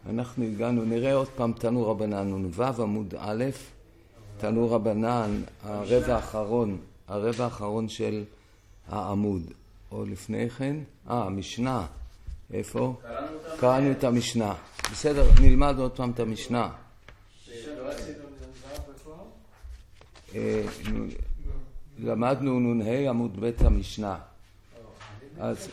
אנחנו הגענו, נראה עוד פעם תנו רבנן, נ"ו עמוד א', תנו רבנן, הרבע האחרון של העמוד, או לפני כן, המשנה, איפה? קראנו את המשנה. בסדר, נלמד עוד פעם את המשנה. למדנו נ"ה עמוד ב' המשנה. אז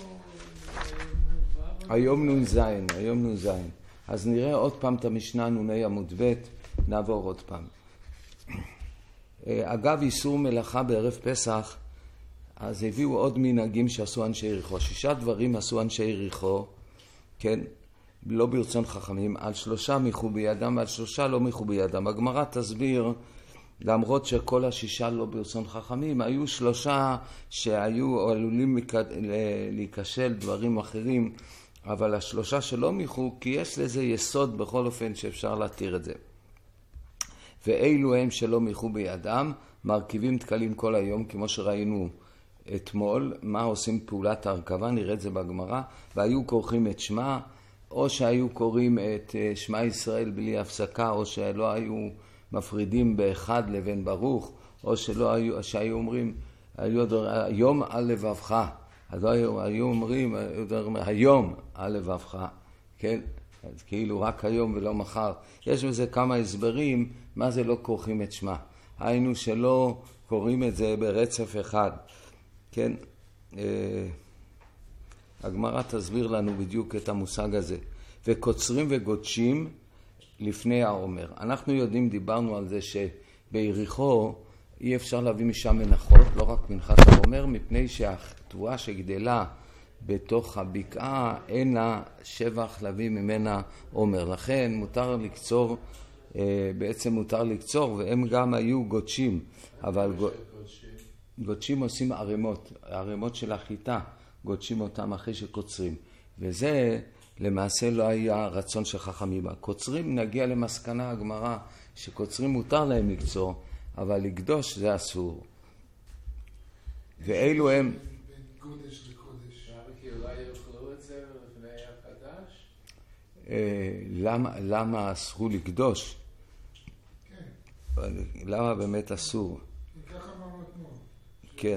היום נ"ז. אז נראה עוד פעם את המשנה נ"ה עמוד ב', נעבור עוד פעם. אגב איסור מלאכה בערב פסח, אז הביאו עוד מנהגים שעשו אנשי יריחו. 6 דברים עשו אנשי יריחו, כן? לא ברצון חכמים, על 3 מיחו בידם ועל 3 לא מיחו בידם. הגמרא תסביר, למרות שכל 6 לא ברצון חכמים, היו 3 שהיו עלולים להיכשל דברים אחרים, אבל 3 שלא מיחו, כי יש לזה יסוד בכל אופן שאפשר להתיר את זה. ואילו הם שלא מיחו בידם, מרכיבים תקלים כל היום, כמו שראינו אתמול, מה עושים פעולת ההרכבה, נראה את זה בגמרא, והיו קוראים את שמה, או שהיו קוראים את שמה ישראל בלי הפסקה, או שלא היו מפרידים באחד לבין ברוך, או שהיו אומרים, היום על לבבך, אז היו אומרים, היום על לבבך, כן? אז כאילו רק היום ולא מחר. יש בזה כמה הסברים, מה זה לא קוראים את שמה. היינו שלא קוראים את זה ברצף אחד, כן? הגמרא תסביר לנו בדיוק את המושג הזה. וקוצרים וגודשים לפני העומר. אנחנו יודעים, דיברנו על זה שביריחו אי אפשר להביא משם מנחות, לא רק מנחת העומר, מפני שהתבואה שגדלה בתוך הבקעה אין לה שבח להביא ממנה עומר. לכן מותר לקצור, בעצם מותר לקצור, והם גם היו גודשים. אבל גודשים עושים ערימות של החיטה, גודשים אותם אחרי שקוצרים. וזה למעשה לא היה רצון של חכמים. קוצרים, נגיע למסקנה הגמרא שקוצרים מותר להם לקצור, אבל לקדוש זה אסור. ואלו הם... בין קודש לקודש. כי אולי יאכלו את זה לפני החדש? למה אסרו לקדוש? כן. למה באמת אסור? ככה אמרנו אתמול. כן.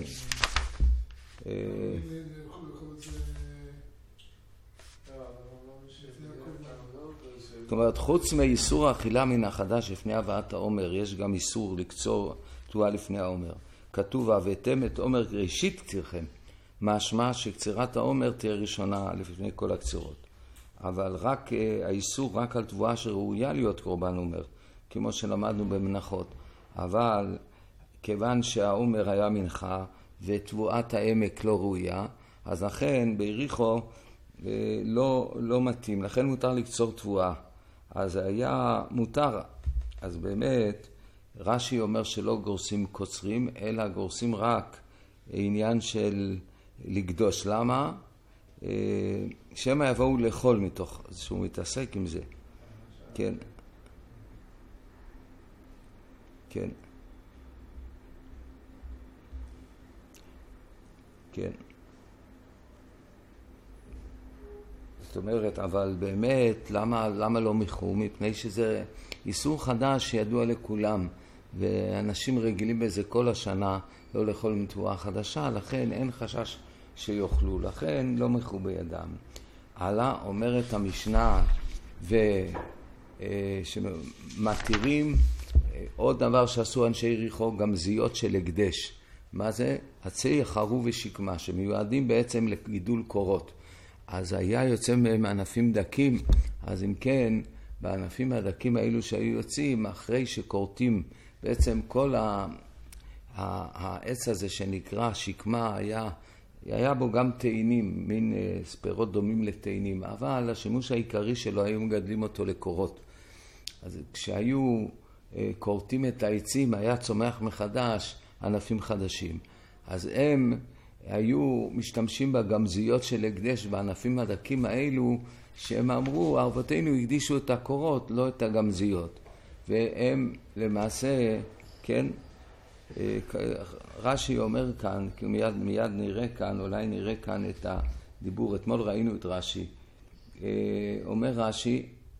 זאת אומרת, חוץ מאיסור האכילה מן החדש לפני הבאת העומר, יש גם איסור לקצור תבואה לפני העומר. כתוב, והבאתם את עומר ראשית קצירכם. משמע שקצירת העומר תהיה ראשונה לפני כל הקצירות. אבל רק האיסור רק על תבואה שראויה להיות קורבן עומר, כמו שלמדנו במנחות. אבל כיוון שהעומר היה מנחה ותבואת העמק לא ראויה, אז לכן ביריחו לא מתאים, לכן מותר לקצור תבואה. אז היה מותר. אז באמת רש"י אומר שלא גורסים קוצרים, אלא גורסים רק עניין של לקדוש. למה? שמא יבואו לאכול מתוך, שהוא מתעסק עם זה. כן. כן. כן. זאת אומרת, אבל באמת, למה לא מיחו? מפני שזה איסור חדש שידוע לכולם, ואנשים רגילים בזה כל השנה לא לאכול מתבואה חדשה, לכן אין חשש שיאכלו, לכן לא מיחו בידם. הלאה אומרת המשנה, שמתירים עוד דבר שעשו אנשי יריחו, גם זיות של הקדש. מה זה? עצי יחרו ושקמה, שמיועדים בעצם לגידול קורות. אז היה יוצא מהם ענפים דקים, אז אם כן, בענפים הדקים האלו שהיו יוצאים, אחרי שקורטים, בעצם כל העץ הזה שנקרא שקמה, היה בו גם תאנים, מין ספירות דומים לתאנים, אבל השימוש העיקרי שלו היו מגדלים אותו לקורות. אז כשהיו קורטים את העצים, היה צומח מחדש ענפים חדשים. אז הם היו משתמשים בגמזיות של הקדש בענפים הדקים האלו, שהם אמרו, אבותינו הקדישו את הקורות, לא את הגמזיות. והם למעשה, כן, רש"י אומר כאן, כי מיד נראה כאן, אולי נראה כאן את הדיבור, אתמול ראינו את רש"י, אומר רש"י,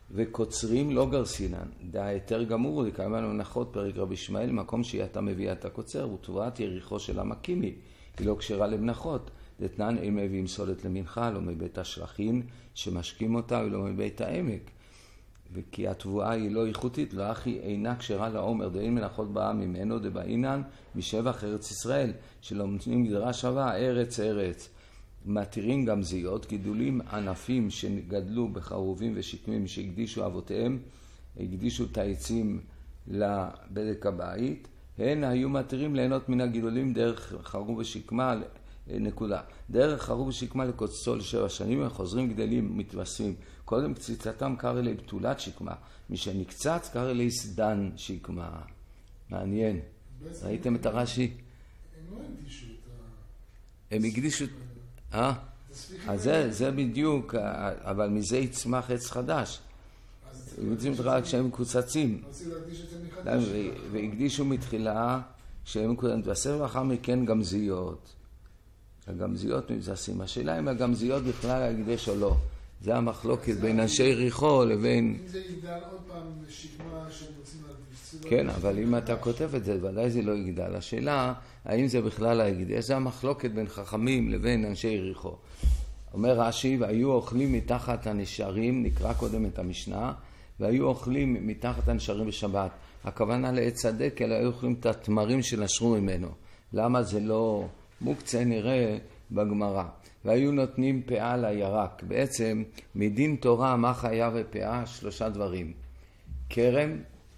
וקוצרים לא גרסינן. דה יותר גמור, לקיים לנו הנחות פרק רבי ישמעאל, מקום שאתה מביא את הקוצר, ותבואת יריחו של המקימי, היא לא כשרה למנחות. דתנן הם מביאים סולת למנחה, לא מבית השלחין שמשקים אותה, ולא מבית העמק. וכי התבואה היא לא איכותית, לא אחי אינה כשרה לעומר, דאין מנחות באה ממנו, דבאינן משבח ארץ ישראל, שלא נותנים גדרה שווה, ארץ ארץ. מתירים גם זיות, גידולים ענפים שגדלו בחרובים ושקמים שהקדישו אבותיהם, הקדישו את העצים לבדק הבית, הן היו מתירים ליהנות מן הגידולים דרך חרוב ושקמה, נקודה. דרך חרוב ושקמה לקוצצו ל7 שנים, הם חוזרים גדלים, מתווספים. קודם קציצתם קרא לי בתולת שקמה, משנקצץ קרא לי סדן שקמה. מעניין. ראיתם את הרש"י? הם לא הקדישו את הם הקדישו... אז זה בדיוק, אבל מזה יצמח עץ חדש. יוצאים רק כשהם מקוצצים. והקדישו מתחילה כשהם מקוצצים. בסדר אחר מכן גמזיות. הגמזיות מבזסים. השאלה אם הגמזיות בכלל הקדש או לא. זה המחלוקת בין אנשי יריחו לבין... אם זה יגדל עוד פעם שקמה שהם רוצים להקדיש. כן, אבל אם אתה כותב את זה, ודאי זה לא יגדל. השאלה, האם זה בכלל הקדש? זה המחלוקת בין חכמים לבין אנשי יריחו. אומר רש"י, והיו אוכלים מתחת הנשרים, נקרא קודם את המשנה, והיו אוכלים מתחת הנשרים בשבת. הכוונה לעץ הדקל, היו אוכלים את התמרים שנשרו ממנו. למה זה לא מוקצה נראה בגמרא? והיו נותנים פאה לירק. בעצם מדין תורה מה חיה ופאה 3 דברים. כרם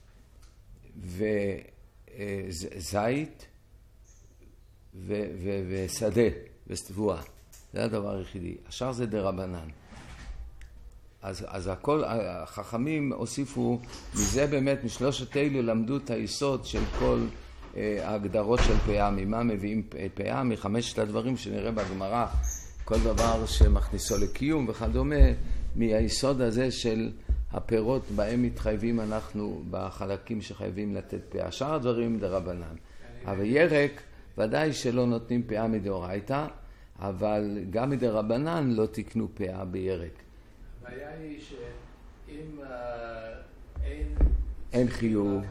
וזית ושדה וסתבואה. זה הדבר היחידי. השאר זה דרבנן. אז הכל, החכמים הוסיפו, מזה באמת, משלושת אלו למדו את היסוד של כל ההגדרות של פאה. ממה מביאים פאה? מחמשת הדברים שנראה בגמרא, כל דבר שמכניסו לקיום וכדומה, מהיסוד הזה של הפירות בהם מתחייבים אנחנו בחלקים שחייבים לתת פאה. שאר הדברים דרבנן. אבל ירק, ודאי שלא נותנים פאה מדאורייתא, אבל גם מדרבנן לא תקנו פאה בירק. הבעיה היא שאם אין חיוב,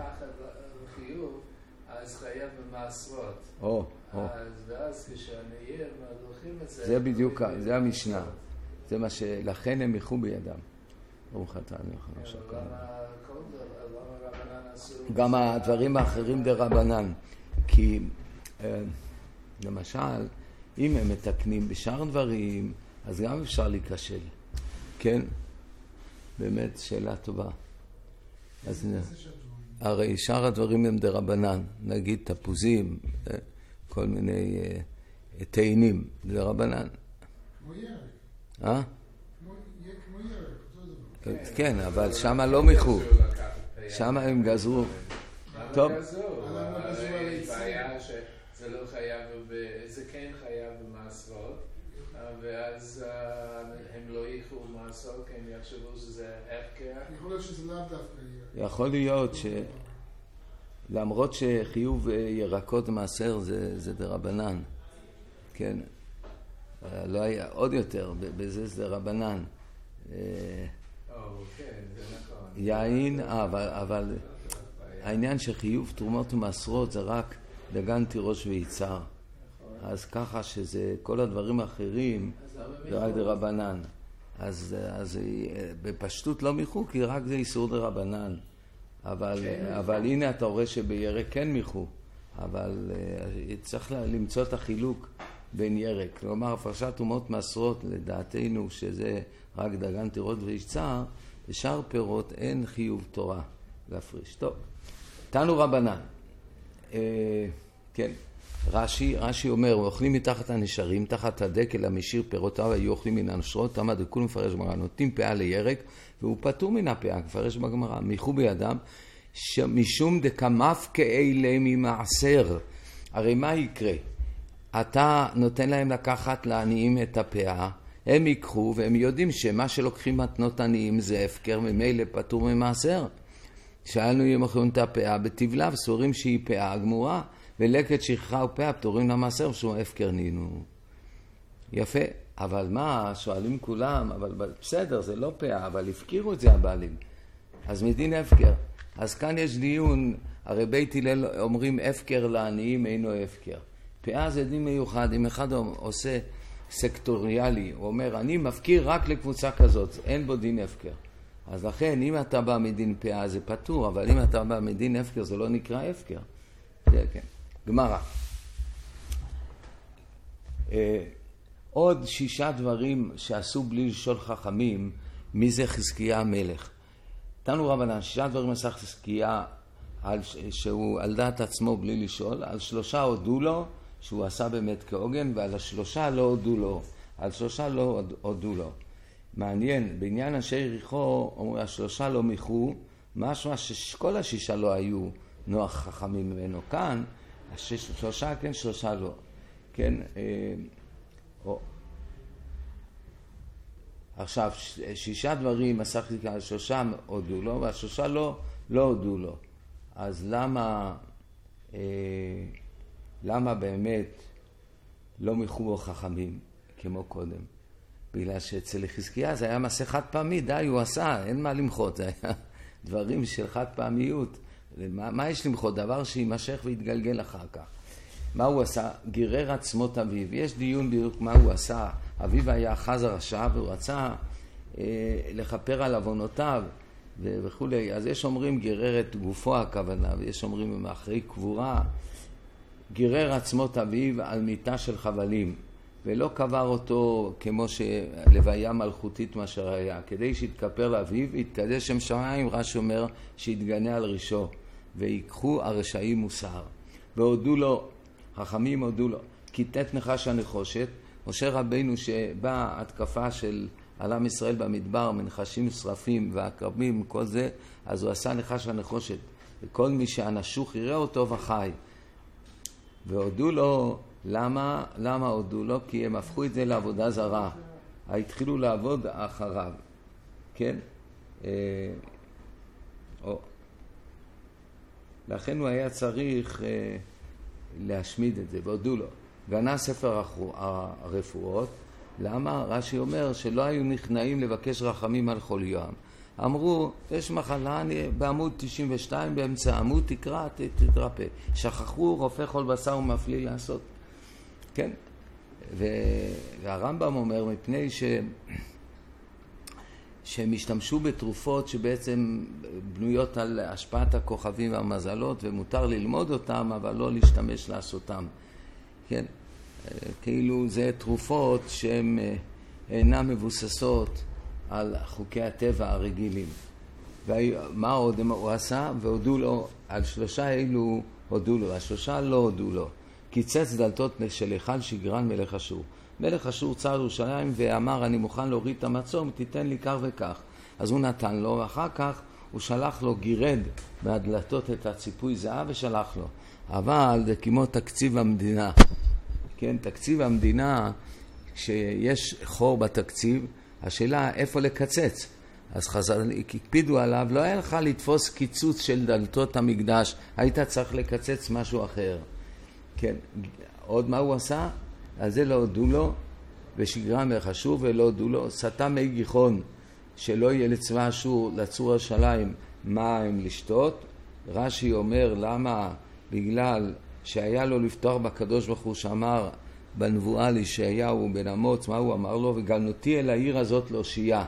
אז חייב במעשרות. ואז כשהנעיר לוקחים את זה... זה בדיוק, זה המשנה. זה מה לכן הם יחו בידם. ברוך אתה, אני יכול עכשיו כאן. גם הדברים האחרים דרבנן. כי למשל, אם הם מתקנים בשאר דברים, אז גם אפשר להיכשל. כן? באמת, שאלה טובה. אז הרי שאר הדברים הם דרבנן. נגיד תפוזים, כל מיני תאנים, דרבנן. כמו ירק. כמו ירק, אותו דבר. כן, אבל שם לא מיחו. שם הם גזרו. טוב. בעיה שזה לא חייב, זה כן חייב במעשרות, ואז הם לא ייחו מעשרות, כי הם יחשבו שזה הפקר. יכול להיות שזה לאו דווקא ירק. יכול להיות למרות שחיוב ירקות מעשר זה דרבנן. כן. לא היה עוד יותר, בזה זה דרבנן. כן, זה נכון. יין, אבל העניין שחיוב תרומות ומעשרות זה רק דגן תירוש ויצהר. אז ככה שזה כל הדברים האחרים זה רק דרבנן. אז בפשטות לא מיחו, כי רק זה איסור דרבנן. אבל הנה אתה רואה שבירק כן מיחו. אבל צריך למצוא את החילוק בין ירק. כלומר, הפרשת תרומות מעשרות לדעתנו שזה רק דגן תירוש ויצהר, בשאר פירות אין חיוב תורה להפריש. טוב, תנו רבנן. כן, רש"י אומר, אוכלים מתחת הנשרים, תחת הדקל המשאיר פירותיו, היו אוכלים מן הנשרות, תמה דקול מפרש בגמרא, נותנים פאה לירק, והוא פטור מן הפאה, מפרש בגמרא, מיחו בידם, משום דקמף כאלה ממעשר. הרי מה יקרה? אתה נותן להם לקחת לעניים את הפאה, הם ייקחו, והם יודעים שמה שלוקחים מתנות עניים זה הפקר, ממילא פטור ממעשר. שאלנו אם אוכלים את הפאה בטבלה, וסורים שהיא פאה גמורה, ולקט שכחה ופאה פטורים למעשר, ושום הפקר נינו. יפה. אבל מה, שואלים כולם, אבל בסדר, זה לא פאה, אבל הפקירו את זה הבעלים. אז מדין הפקר. אז כאן יש דיון, הרי בית הלל אומרים הפקר לעניים אינו הפקר. פאה זה דין מיוחד, אם אחד עושה סקטוריאלי, הוא אומר, אני מפקיר רק לקבוצה כזאת, אין בו דין הפקר. אז לכן, אם אתה בא מדין פאה זה פטור, אבל אם אתה בא מדין הפקר זה לא נקרא הפקר. זה כן. גמרא. עוד 6 דברים שעשו בלי לשאול חכמים, מי זה חזקיה המלך. תנו רבנן, 6 דברים עשה חזקיה שהוא על דעת עצמו בלי לשאול, על 3 הודו לו, שהוא עשה באמת כעוגן, ועל 3 לא הודו לו. על 3 לא הודו לו. מעניין, בעניין אנשי יריחו, אומרים, 3 לא מיחו, משמע שכל 6 לא היו נוח חכמים ממנו. כאן, 3 כן, 3 לא. כן, עכשיו, 6 דברים עשה חזקיה, על 3 הודו לו, ועל 3 לא הודו לו. אז למה באמת לא מיחו בו חכמים כמו קודם? בגלל שאצל חזקיה זה היה מעשה חד פעמי, די, הוא עשה, אין מה למחות, זה היה דברים של חד פעמיות. מה יש למחות? דבר שימשך ויתגלגל אחר כך. מה הוא עשה? גירר עצמות אביו. יש דיון בדיוק מה הוא עשה. אביו היה אחז הרשע והוא רצה לכפר על עוונותיו וכו'. אז יש אומרים גירר את גופו הכוונה, ויש אומרים אחרי קבורה, גירר עצמות אביו על מיטה של חבלים, ולא קבר אותו כמו שלוויה מלכותית מה שראה, כדי שיתכפר לאביו, יתקדש שם שמיים, רש"י אומר שיתגנה על רישו, ויקחו הרשעים מוסר. והודו לו, חכמים הודו לו, כיתת נחש הנחושת, משה רבינו שבא התקפה של על עם ישראל במדבר, מנחשים שרפים ועקרבים, כל זה, אז הוא עשה נחש הנחושת, וכל מי שהנשוך יראה אותו וחי. והודו לו, למה הודו לו? כי הם הפכו את זה לעבודה זרה. התחילו לעבוד אחריו. כן? לכן הוא היה צריך להשמיד את זה, והודו לו. גנה ספר הרפואות. למה? רש"י אומר שלא היו נכנעים לבקש רחמים על חולי יום. אמרו, יש מחלה, אני בעמוד 92 באמצע עמוד, תקרא, תתרפא. שכחו רופא כל בשר ומפליא לעשות. כן? והרמב"ם אומר, מפני שהם השתמשו בתרופות שבעצם בנויות על השפעת הכוכבים והמזלות, ומותר ללמוד אותם, אבל לא להשתמש לעשותם. כן? כאילו זה תרופות שהן אינן מבוססות על חוקי הטבע הרגילים. ומה עוד הוא עשה? והודו לו, על 3 אלו הודו לו, על 3 לא הודו לו. קיצץ דלתות של היכל שגרן מלך אשור. מלך אשור צר ירושלים ואמר, אני מוכן להוריד את המצום, תיתן לי כך וכך. אז הוא נתן לו, ואחר כך הוא שלח לו, גירד מהדלתות את הציפוי זהב ושלח לו. אבל זה כמו תקציב המדינה. כן, תקציב המדינה, כשיש חור בתקציב, השאלה איפה לקצץ. אז הקפידו עליו, לא היה לך לתפוס קיצוץ של דלתות המקדש, היית צריך לקצץ משהו אחר. כן, עוד מה הוא עשה? אז זה לא הודו לו, ושגרן מלך אשור ולא הודו לו, סתם מי גיחון, שלא יהיה לצבא אשור לצור ירושלים מים לשתות. רש"י אומר, למה? בגלל שהיה לו לפתוח בקדוש ברוך הוא שאמר בנבואה לישעיהו בן אמוץ, מה הוא אמר לו? וגלנותי אל העיר הזאת להושיעה.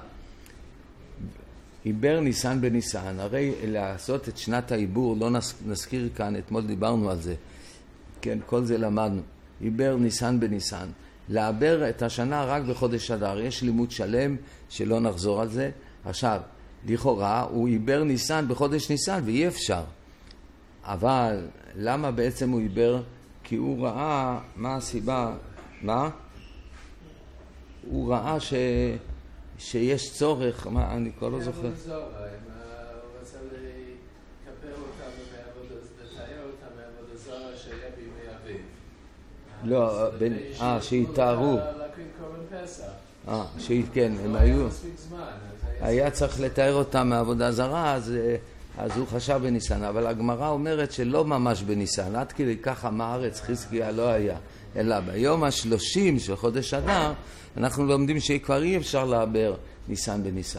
עיבר ניסן בניסן, הרי לעשות את שנת העיבור, לא נזכיר כאן, אתמול דיברנו על זה, כן, כל זה למדנו. עיבר ניסן בניסן, לעבר את השנה רק בחודש אדר, יש לימוד שלם שלא נחזור על זה. עכשיו, לכאורה הוא עיבר ניסן בחודש ניסן ואי אפשר, אבל למה בעצם הוא עיבר? כי הוא ראה, מה הסיבה? מה? הוא ראה שיש צורך, מה, אני כבר לא זוכר. הוא רצה לקפר אותם ולתאר אותם מעבודה זרה שהיה בימי אביב. לא, שיתארו. להקריב קורבן פסח. כן, הם היו. היה צריך לתאר אותם מעבודה זרה, אז הוא חשב בניסן, אבל הגמרא אומרת שלא ממש בניסן, עד כדי ככה מארץ חזקיה לא היה. אלא ביום ה-30 של חודש אדר, אנחנו לומדים שכבר אי אפשר לעבר ניסן בניסן.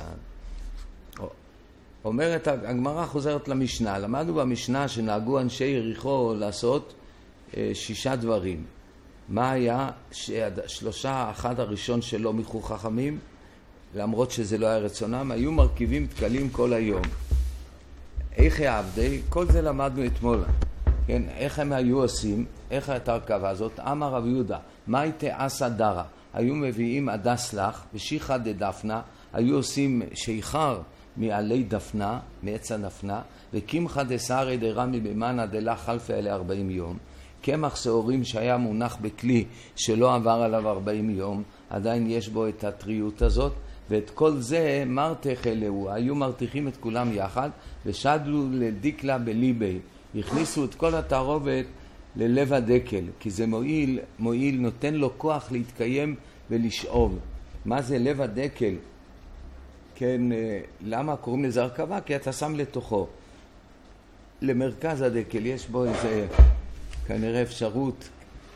אומרת, הגמרא חוזרת למשנה. למדנו במשנה שנהגו אנשי יריחו לעשות 6 דברים. מה היה? אחד הראשון שלא מיחו חכמים, למרות שזה לא היה רצונם, היו מרכיבים תקלים כל היום. איך יעבדי? כל זה למדנו אתמול. כן? איך הם היו עושים? איך הייתה הרכבה הזאת? אמר רב יהודה, מה הייתה עשה דרה? היו מביאים הדס לך ושיחה דדפנה, היו עושים שיחר מעלי דפנה, מעץ הדפנה, וקמחא דסערי דרמי במנה דלה חלפה אלה 40 יום. קמח שעורים שהיה מונח בכלי שלא עבר עליו 40 יום, עדיין יש בו את הטריות הזאת, ואת כל זה מרתך אלהו, היו מרתיחים את כולם יחד, ושדלו לדיקלה בליבי, הכניסו את כל התערובת ללב הדקל, כי זה מועיל, נותן לו כוח להתקיים ולשאוב. מה זה לב הדקל? כן, למה קוראים לזה הרכבה? כי אתה שם לתוכו. למרכז הדקל יש בו איזה כנראה אפשרות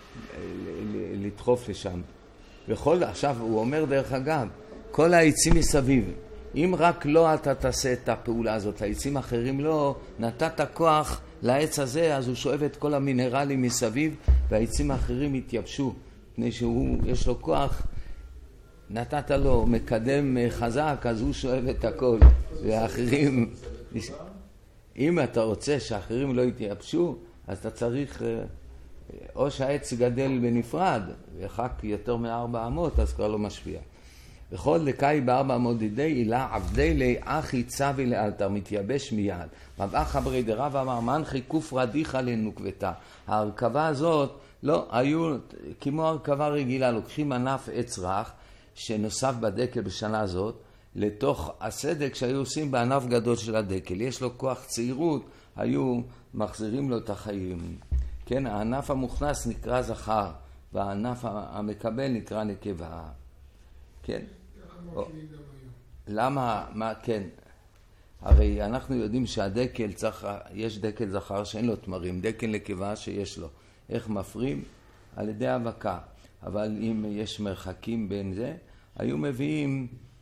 לדחוף לשם. עכשיו הוא אומר דרך אגב, כל העצים מסביב, אם רק לא אתה תעשה את הפעולה הזאת, העצים אחרים לא, נתת כוח לעץ הזה, אז הוא שואב את כל המינרלים מסביב, והעצים האחרים יתייבשו, מפני שהוא, יש לו כוח, נתת לו מקדם חזק, אז הוא שואב את הכל, והאחרים, אם אתה רוצה שאחרים לא יתייבשו, אז אתה צריך, או שהעץ גדל בנפרד, וחק יותר מ400, אז כבר לא משפיע. וכל לקאי ב400 דידי אילה עבדי לי אחי צבי לאלתר, מתייבש מיד. מבאח חברי דרב אמר, מנחי קוף רדיחה לנוקבתה. ההרכבה הזאת, לא, היו כמו הרכבה רגילה, לוקחים ענף עץ רך, שנוסף בדקל בשנה הזאת, לתוך הסדק שהיו עושים בענף גדול של הדקל. יש לו כוח צעירות, היו מחזירים לו את החיים. כן, הענף המוכנס נקרא זכר, והענף המקבל נקרא נקבה. כן. למה, מה, כן. הרי אנחנו יודעים שהדקל צריך, יש דקל זכר שאין לו תמרים, דקל נקבה שיש לו. איך מפרים? על ידי האבקה. אבל אם יש מרחקים בין זה, היו מביאים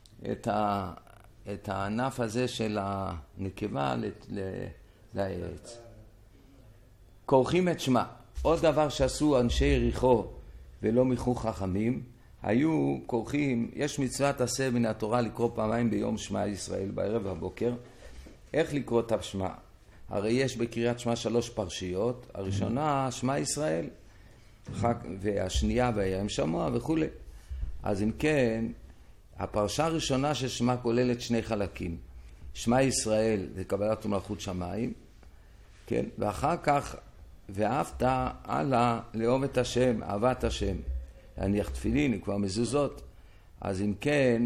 את הענף הזה של הנקבה לעץ. כורכים את שמה. עוד דבר שעשו אנשי יריחו ולא מיחו חכמים, היו כורכים, יש מצוות עשה מן התורה לקרוא פעמיים ביום שמע ישראל, בערב ובבוקר. איך לקרוא את השמע? הרי יש בקריאת שמע 3 פרשיות, הראשונה שמע ישראל, והשנייה וים שמוע וכו'. אז אם כן, הפרשה הראשונה של שמע כוללת 2 חלקים. שמע ישראל זה קבלת מלכות שמיים, כן? ואחר כך ואהבת הלאה לאהוב את השם, אהבת השם. להניח תפילין, כבר מזוזות. אז אם כן,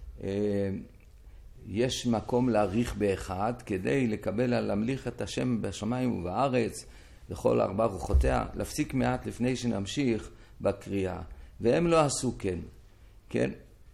יש מקום להאריך באחד, כדי לקבל, להמליך את השם בשמיים ובארץ, לכל 4 רוחותיה, להפסיק מעט לפני שנמשיך בקריאה. והם לא עשו כן. כן?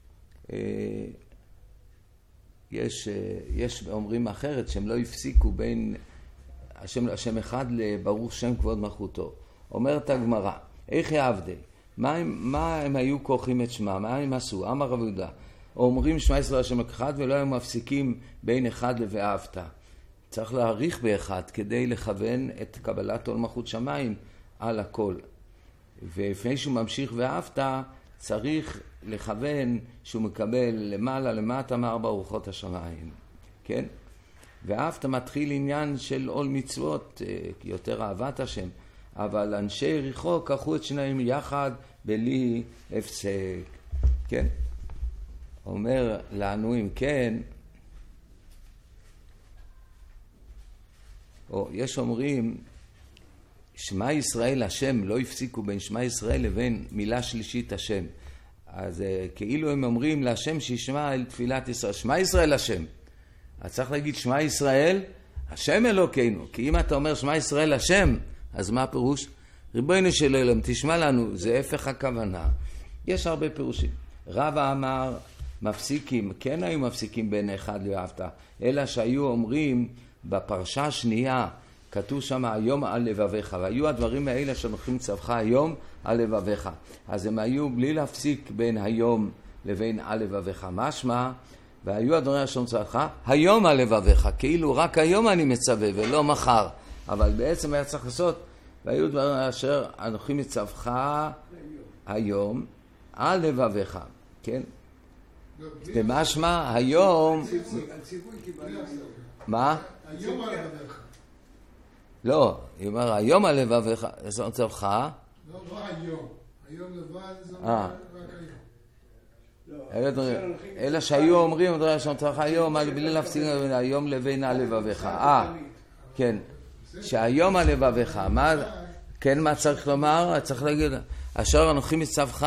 יש אומרים אחרת, שהם לא הפסיקו בין השם אחד לברוך שם כבוד מלכותו. אומרת הגמרא, איך יעבדי? מה הם היו כורכים את שמה? מה הם עשו? אמר רב יהודה, אומרים שמע ישראל השם אחד ולא היו מפסיקים בין אחד ל"ואהבת". צריך להאריך באחד כדי לכוון את קבלת עול מלכות שמיים על הכל. ולפני שהוא ממשיך "ואהבת", צריך לכוון שהוא מקבל למעלה למטה מ4 רוחות השמיים. כן? "ואהבת" מתחיל עניין של עול מצוות, יותר אהבת השם. אבל אנשי יריחו קחו את שניהם יחד בלי הפסק. כן? אומר לנו אם כן, או יש אומרים, שמע ישראל השם, לא הפסיקו בין שמע ישראל לבין מילה שלישית השם. אז כאילו הם אומרים להשם שישמע אל תפילת ישראל. שמע ישראל השם. אז צריך להגיד שמע ישראל השם אלוקינו. כי אם אתה אומר שמע ישראל השם, אז מה הפירוש? ריבונו של עולם, תשמע לנו, זה הפך הכוונה. יש הרבה פירושים. רבא אמר, מפסיקים, כן היו מפסיקים בין אחד לאהבת, אלא שהיו אומרים בפרשה השנייה, כתוב שם היום על לבביך, והיו הדברים האלה שנוחים צווך היום על לבביך. אז הם היו בלי להפסיק בין היום לבין על לבביך. משמע, והיו הדברים אשר מצווך היום על לבביך, כאילו רק היום אני מצווה ולא מחר. אבל בעצם היה צריך לעשות, והיו דברים אשר הנוחים מצווך היום על לבביך, כן? ומשמע היום... מה? היום על לבביך. לא, היא אומר היום על לבביך, זה מצווך. לא היום. היום לבד זה רק היום. אלא שהיו אומרים, שמצווך היום, בלי להפסיק היום לבין על לבביך. כן, שהיום על לבביך. כן, מה צריך לומר? צריך להגיד, אשר הנוחים מצווך,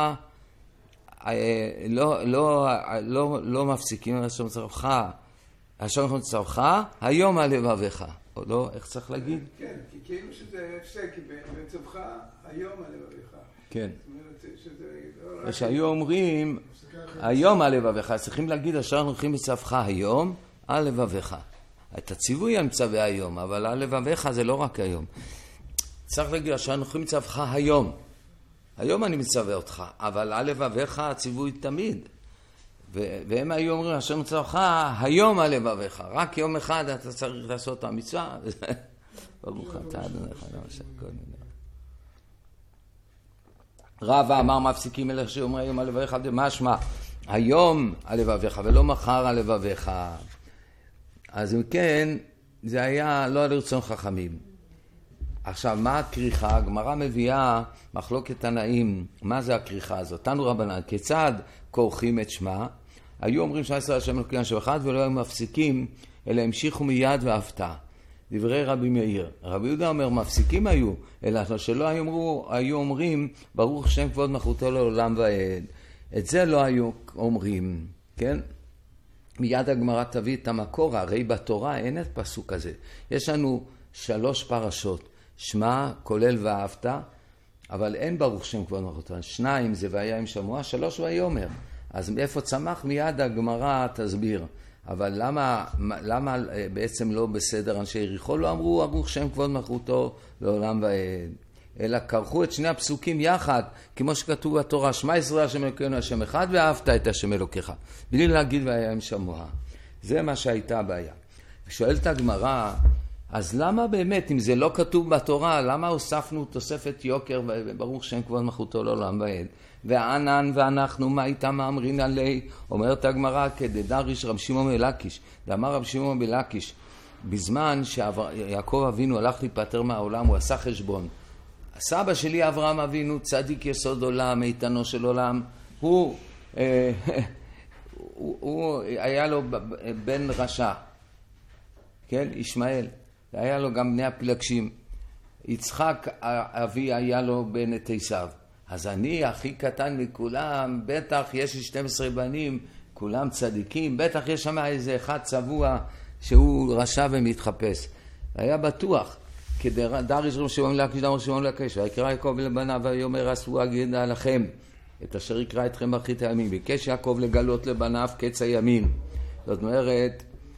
לא מפסיקים אשר מצווך. אשר הנוחים מצווך, היום על לבביך. או לא, איך צריך להגיד? כן, כי כאילו שזה הפסק, כי בצווך היום על לבביך. כן. זאת אומרת שזה... שהיו אומרים, היום על לבביך, צריכים להגיד, אשר הנוחים מצווך היום על לבביך. את הציווי אני מצווה היום, אבל על לבביך זה לא רק היום. צריך להגיד, אשר הנוחים מצווך היום. היום אני מצווה אותך, אבל על לבביך הציווי תמיד. והם היו אומרים, אשר מצווך היום על לבביך. רק יום אחד אתה צריך לעשות את המצווה. ברוך אתה אדוני אלוהינו. רבא אמר מפסיקים אלה שאומרים היום על לבביך, משמע היום על לבביך ולא מחר על לבביך. אז אם כן, זה היה לא על רצון חכמים. עכשיו, מה הכריכה? הגמרא מביאה מחלוקת תנאים. מה זה הכריכה הזאת? תנו רבנן, כיצד כורכים את שמה? היו אומרים 19 השם אלוקים השם אחד ולא היו מפסיקים, אלא המשיכו מיד והפתעה. דברי רבי מאיר. רבי יהודה אומר, מפסיקים היו, אלא שלא היו אומרים, ברוך שם כבוד מלכותו לעולם ועד. את זה לא היו אומרים, כן? מיד הגמרא תביא את המקור, הרי בתורה אין את פסוק הזה. יש לנו 3 פרשות, שמה כולל ואהבת, אבל אין ברוך שם כבוד מלכותו. 2 זה והיה עם שמוע, 3 ויאמר. אז מאיפה צמח? מיד הגמרא תסביר. אבל למה בעצם לא בסדר אנשי יריחו לא אמרו ברוך שם כבוד מלכותו לעולם ועד, אלא קרחו את שני הפסוקים יחד, כמו שכתוב בתורה, שמע ישראל השם אלוקינו השם אחד ואהבת את השם אלוקיך, בלי להגיד והיה עם שמוע. זה מה שהייתה הבעיה. ושואלת הגמרא, אז למה באמת, אם זה לא כתוב בתורה, למה הוספנו תוספת יוקר וברוך שם כבוד מלכותו לעולם ועד? והענן ואנחנו מה איתם מאמרין עלי? אומרת הגמרא, כדדריש רב שמעון בן לקיש. ואמר רב שמעון בן לקיש, בזמן שיעקב אבינו הלך להיפטר מהעולם, הוא עשה חשבון. הסבא שלי אברהם אבינו, צדיק יסוד עולם, איתנו של עולם, הוא היה לו בן רשע, כן, ישמעאל. היה לו גם בני הפלגשים. יצחק אבי היה לו בן את עשיו. אז אני הכי קטן מכולם, בטח יש לי 12 בנים, כולם צדיקים, בטח יש שם איזה אחד צבוע שהוא רשע ומתחפש. היה בטוח, כדריש רב שמעון לקיש דאמר שמעון לקיש, ויקרא יעקב לבניו ויאמר עשו אגדה לכם, את אשר יקרא אתכם באחרית הימים. ביקש יעקב לגלות לבניו קץ הימים. זאת אומרת,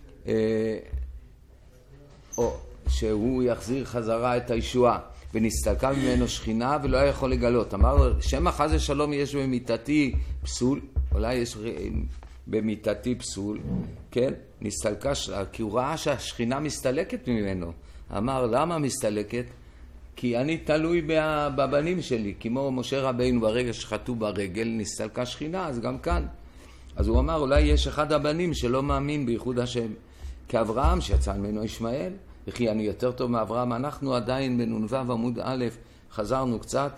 שהוא יחזיר חזרה את הישועה. ונסתלקה ממנו שכינה ולא היה יכול לגלות. אמר, שם חס ושלום יש במיתתי פסול, אולי יש במיתתי פסול, כן? נסתלקה, כי הוא ראה שהשכינה מסתלקת ממנו. אמר, למה מסתלקת? כי אני תלוי בבנים שלי, כמו משה רבינו ברגע שחטאו ברגל, נסתלקה שכינה, אז גם כאן. אז הוא אמר, אולי יש אחד הבנים שלא מאמין בייחוד השם. כאברהם שיצא ממנו ישמעאל, וכי אני יותר טוב מאברהם, אנחנו עדיין בנ"ו עמוד א', חזרנו קצת,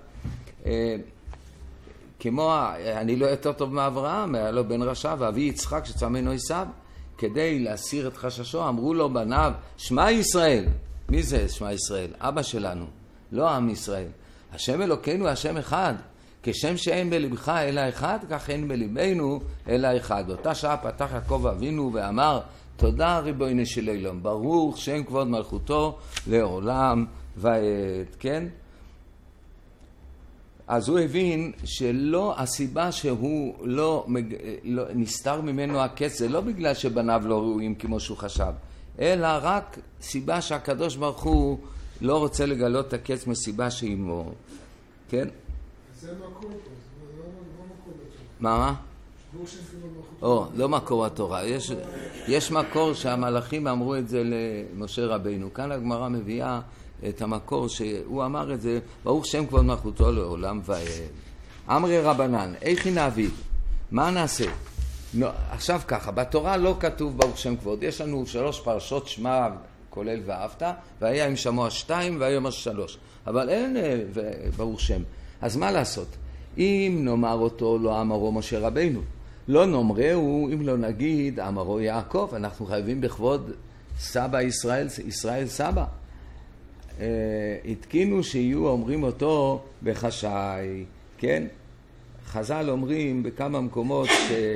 כמו אני לא יותר טוב מאברהם, היה לו בן רשע, ואבי יצחק שיצא ממנו עשיו, כדי להסיר את חששו, אמרו לו בניו, שמע ישראל. מי זה שמע ישראל? אבא שלנו, לא עם ישראל. השם אלוקינו השם אחד, כשם שאין בלבך אלא אחד, כך אין בלבנו אלא אחד. באותה שעה פתח יעקב אבינו ואמר, תודה ריבונו של עולם, ברוך שם כבוד מלכותו לעולם ועד, כן? אז הוא הבין שלא, הסיבה שהוא לא נסתר ממנו הקץ, זה לא בגלל שבניו לא ראויים כמו שהוא חשב, אלא רק סיבה שהקדוש ברוך הוא לא רוצה לגלות את הקץ מסיבה שעימו. כן? זה מקור פה, זה לא מקור בתורה. מה? לא לא מקור התורה. יש מקור שהמלאכים אמרו את זה למשה רבינו. כאן הגמרא מביאה את המקור שהוא אמר את זה, ברוך שם כבוד מלכותו לעולם ועד. אמרי רבנן, איך נעביד? מה נעשה? עכשיו ככה, בתורה לא כתוב ברוך שם כבוד. יש לנו 3 פרשות שמע כולל ואהבת, והיה עם שמוע 2 והיום 3. אבל אין ברוך שם. אז מה לעשות? אם נאמר אותו לא אמרו משה רבינו, לא נאמרהו אם לא נגיד אמרו יעקב. אנחנו חייבים בכבוד סבא ישראל סבא. התקינו שיהיו אומרים אותו בחשאי, כן? חז"ל אומרים בכמה מקומות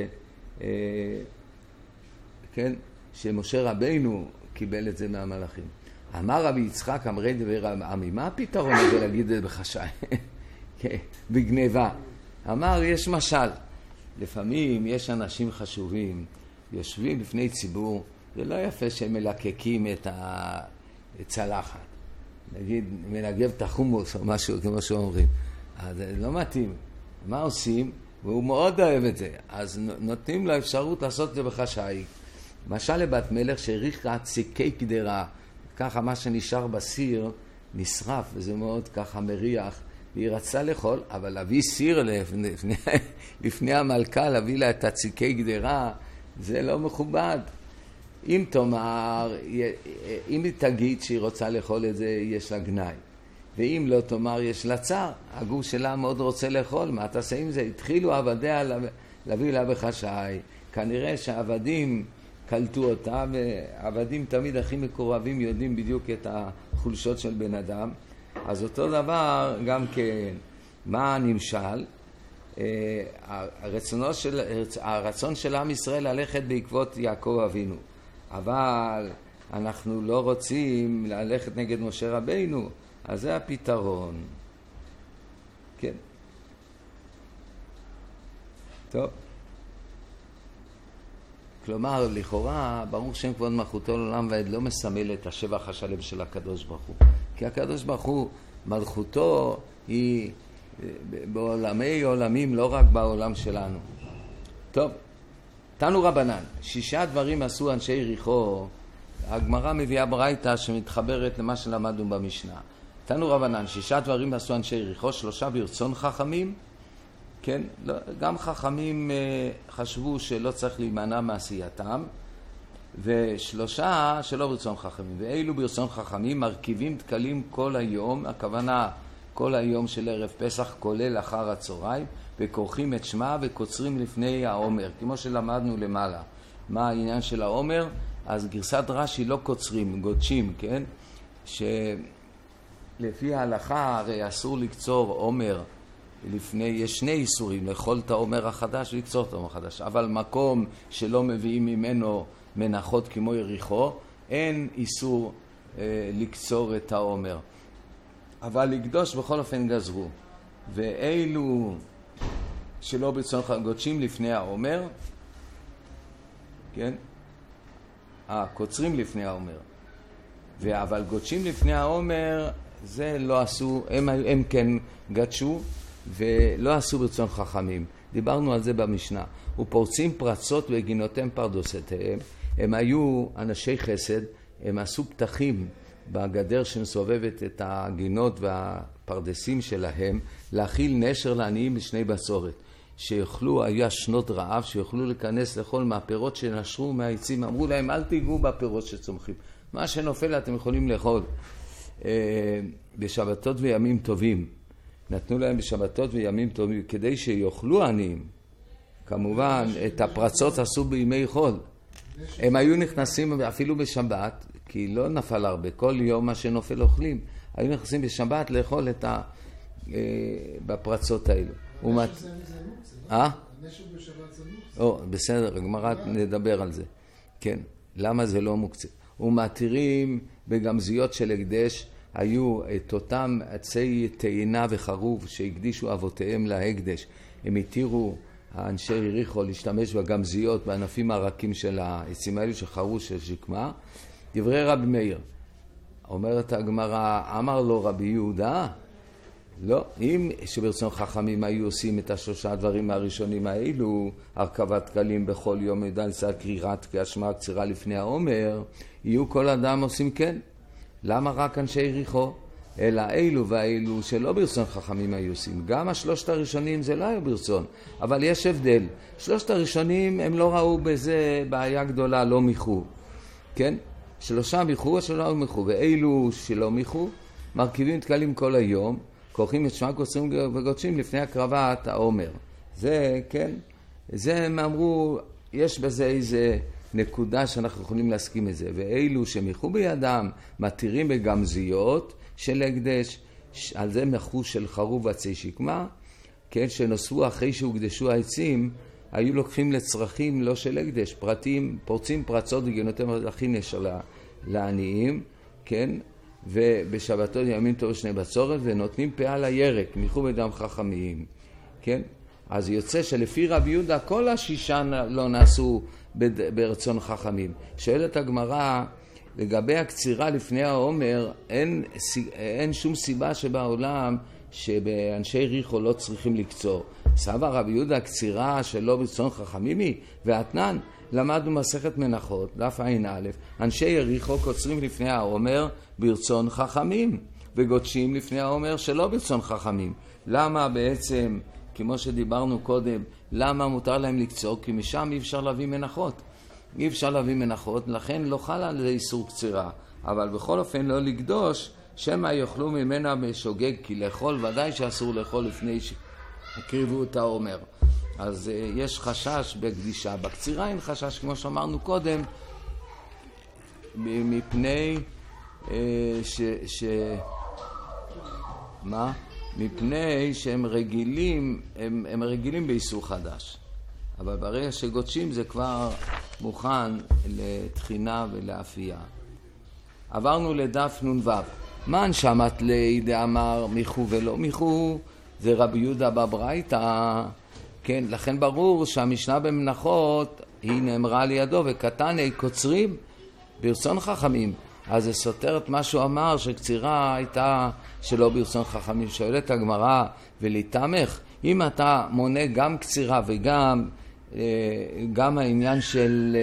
כן, שמשה רבינו קיבל את זה מהמלאכים. אמר רבי יצחק אמרי דבר עמי, מה הפתרון הזה להגיד את זה בחשאי? בגניבה. אמר יש משל, לפעמים יש אנשים חשובים יושבים לפני ציבור, זה לא יפה שהם מלקקים את הצלחת, נגיד מנגב את החומוס או משהו כמו שאומרים, אז זה לא מתאים. מה עושים? והוא מאוד אוהב את זה, אז נותנים לו אפשרות לעשות את זה בחשאי. משל לבת מלך שהריחה ציקי קדרה, ככה מה שנשאר בסיר נשרף וזה מאוד ככה מריח, והיא רצה לאכול, אבל להביא סיר לפני המלכה, להביא לה את הציקי גדרה, זה לא מכובד. אם תאמר, אם היא תגיד שהיא רוצה לאכול את זה, יש לה גנאי. ואם לא תאמר, יש לה צער. הגוף שלה מאוד רוצה לאכול, מה תעשה עם זה? התחילו עבדיה להביא לה בחשאי. כנראה שהעבדים קלטו אותה, ועבדים תמיד הכי מקורבים יודעים בדיוק את החולשות של בן אדם. אז אותו דבר גם כן, מה נמשל? הרצון של עם ישראל ללכת בעקבות יעקב אבינו, אבל אנחנו לא רוצים ללכת נגד משה רבינו, אז זה הפתרון. כן. טוב. כלומר, לכאורה, ברוך שם כבוד מלכותו לעולם ועד לא מסמל את השבח השלם של הקדוש ברוך הוא. כי הקדוש ברוך הוא, מלכותו היא בעולמי עולמים, לא רק בעולם שלנו. טוב, תנו רבנן, 6 דברים עשו אנשי יריחו. הגמרא מביאה ברייתא שמתחברת למה שלמדנו במשנה. תנו רבנן, 6 דברים עשו אנשי יריחו, 3 ברצון חכמים. כן, לא, גם חכמים חשבו שלא צריך להימנע מעשייתם, ו3 שלא ברצון חכמים. ואילו ברצון חכמים מרכיבים תקלים כל היום, הכוונה כל היום של ערב פסח כולל אחר הצהריים, וכורכים את שמה וקוצרים לפני העומר, כמו שלמדנו למעלה. מה העניין של העומר? אז גרסת רש"י לא קוצרים, גודשים, כן? שלפי ההלכה הרי אסור לקצור עומר לפני, יש 2 איסורים, לאכול את העומר החדש ולקצור את העומר החדש, אבל מקום שלא מביאים ממנו מנחות כמו יריחו, אין איסור לקצור את העומר. אבל לקדוש בכל אופן גזרו. ואילו שלא ברצון גודשים לפני העומר, כן? קוצרים לפני העומר. אבל גודשים לפני העומר, זה לא עשו, הם כן גדשו, ולא עשו ברצון חכמים. דיברנו על זה במשנה. ופורצים פרצות וגינותם פרדוסתיהם. הם היו אנשי חסד, הם עשו פתחים בגדר שמסובבת את הגינות והפרדסים שלהם, להכיל נשר לעניים בשני בצורת. שיוכלו, היה שנות רעב, שיוכלו להיכנס לכל מהפירות שנשרו מהעצים. אמרו להם, אל תיגעו בפירות שצומחים. מה שנופל אתם יכולים לאכול. בשבתות וימים טובים. נתנו להם בשבתות וימים טובים, כדי שיוכלו עניים. כמובן, את הפרצות עשו בימי חול. הם היו נכנסים אפילו בשבת, כי לא נפל הרבה. כל יום מה שנופל אוכלים. היו נכנסים בשבת לאכול את בפרצות האלו. הנשק זה מוקצה. הנשק בשבת זה מוקצה. בסדר, הגמרא נדבר על זה. כן, למה זה לא מוקצה? ומתירים בגמזיות של הקדש, היו את אותם עצי תאנה וחרוב שהקדישו אבותיהם להקדש. הם התירו האנשי יריחו להשתמש בגמזיות, בענפים הרכים של העצים האלו שחרו של שקמה, דברי רבי מאיר. אומרת הגמרא, אמר לו רבי יהודה, לא, אם שברצון חכמים היו עושים את השלושה דברים הראשונים האלו, הרכבת כלים בכל יום ידע קרירת כשמה קצירה לפני העומר, יהיו כל אדם עושים כן. למה רק אנשי יריחו? אלא אילו ואילו שלא ברצון חכמים היו עושים. גם השלושת הראשונים זה לא היה ברצון, אבל יש הבדל. שלושת הראשונים הם לא ראו בזה בעיה גדולה, לא מיחו. כן? שלושה מיחו או שלא מיחו, ואילו שלא מיחו, מרכיבים תקלים כל היום, כורכים את שמע קוצרים וגודשים לפני הקרבת העומר. זה, כן? זה הם אמרו, יש בזה איזה נקודה שאנחנו יכולים להסכים את זה. ואילו שמיחו בידם, מתירים בגמזיות של הקדש, על זה מחו של חרוב עצי שקמה, כן? שנוספו אחרי שהוקדשו העצים, היו לוקחים לצרכים לא של הקדש, פרטים, פורצים פרצות וגנותם הכי נשאלה לעניים, כן? ובשבתות ימים טוב שני בצורת, ונותנים פאה לירק, מיחו בדם חכמים, כן? אז יוצא שלפי רבי יהודה כל השישה לא נעשו ברצון חכמים. שואלת הגמרא, לגבי הקצירה לפני העומר, אין שום סיבה שבעולם שבאנשי יריחו לא צריכים לקצור. סבא רבי יהודה הקצירה שלא ברצון חכמים היא, והתנן, למדנו מסכת מנחות, דף ע"א, אנשי יריחו קוצרים לפני העומר ברצון חכמים, וגודשים לפני העומר שלא ברצון חכמים. למה בעצם, כמו שדיברנו קודם, למה מותר להם לקצור? כי משם אי אפשר להביא מנחות. אי אפשר להביא מנחות, לכן לא חל על זה איסור קצירה. אבל בכל אופן לא לקדוש, שמא יאכלו ממנה בשוגג, כי לאכול ודאי שאסור לאכול לפני שהקריבו את העומר. אז יש חשש בקדישה. בקצירה אין חשש, כמו שאמרנו קודם, מפני מפני שהם רגילים, הם רגילים באיסור חדש. אבל ברגע שגודשים זה כבר מוכן לתחינה ולאפייה. עברנו לדף נ"ו. מן שמת לידי אמר מיחו ולא מיחו, זה רבי יהודה בברייתא. כן, לכן ברור שהמשנה במנחות היא נאמרה לידו, וקטני קוצרים ברצון חכמים. אז זה סותר את מה שהוא אמר, שקצירה הייתה שלא ברצון חכמים. שואלת הגמרא, ולהתמך, אם אתה מונה גם קצירה וגם גם העניין של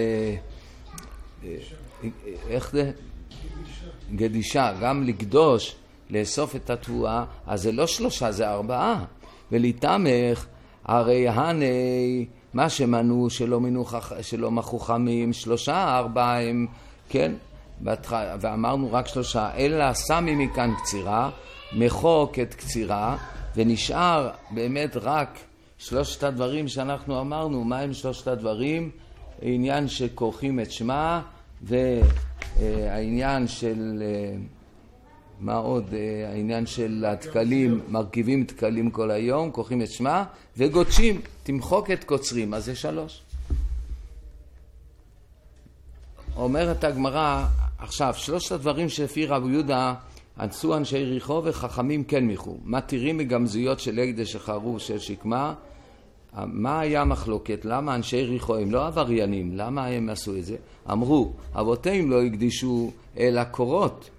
איך זה? גדישה, גם לקדוש, לאסוף את התבואה, אז זה לא 3, זה 4. ולהתמך, הרי הני, מה שמנו שלא מחו חמים, 3, 4 הם, כן? ואמרנו רק 3, אלא שמים מכאן קצירה, מחוק את קצירה, ונשאר באמת רק 3 הדברים שאנחנו אמרנו. מה הם 3 הדברים? העניין שכורכים את שמה, והעניין של, מה עוד? העניין של התקלים, מרכיבים תקלים כל היום, כורכים את שמה, וגודשים, תמחוק את קוצרים, אז זה 3. אומרת הגמרא, עכשיו, 3 הדברים שלפי רבי יהודה, עשו אנשי יריחו וחכמים כן מיחו. מתירים מגמזיות של הקדש החרוב של שקמה. מה היה מחלוקת? למה אנשי יריחו הם לא עבריינים? למה הם עשו את זה? אמרו, אבותיהם לא הקדישו אלא קורות.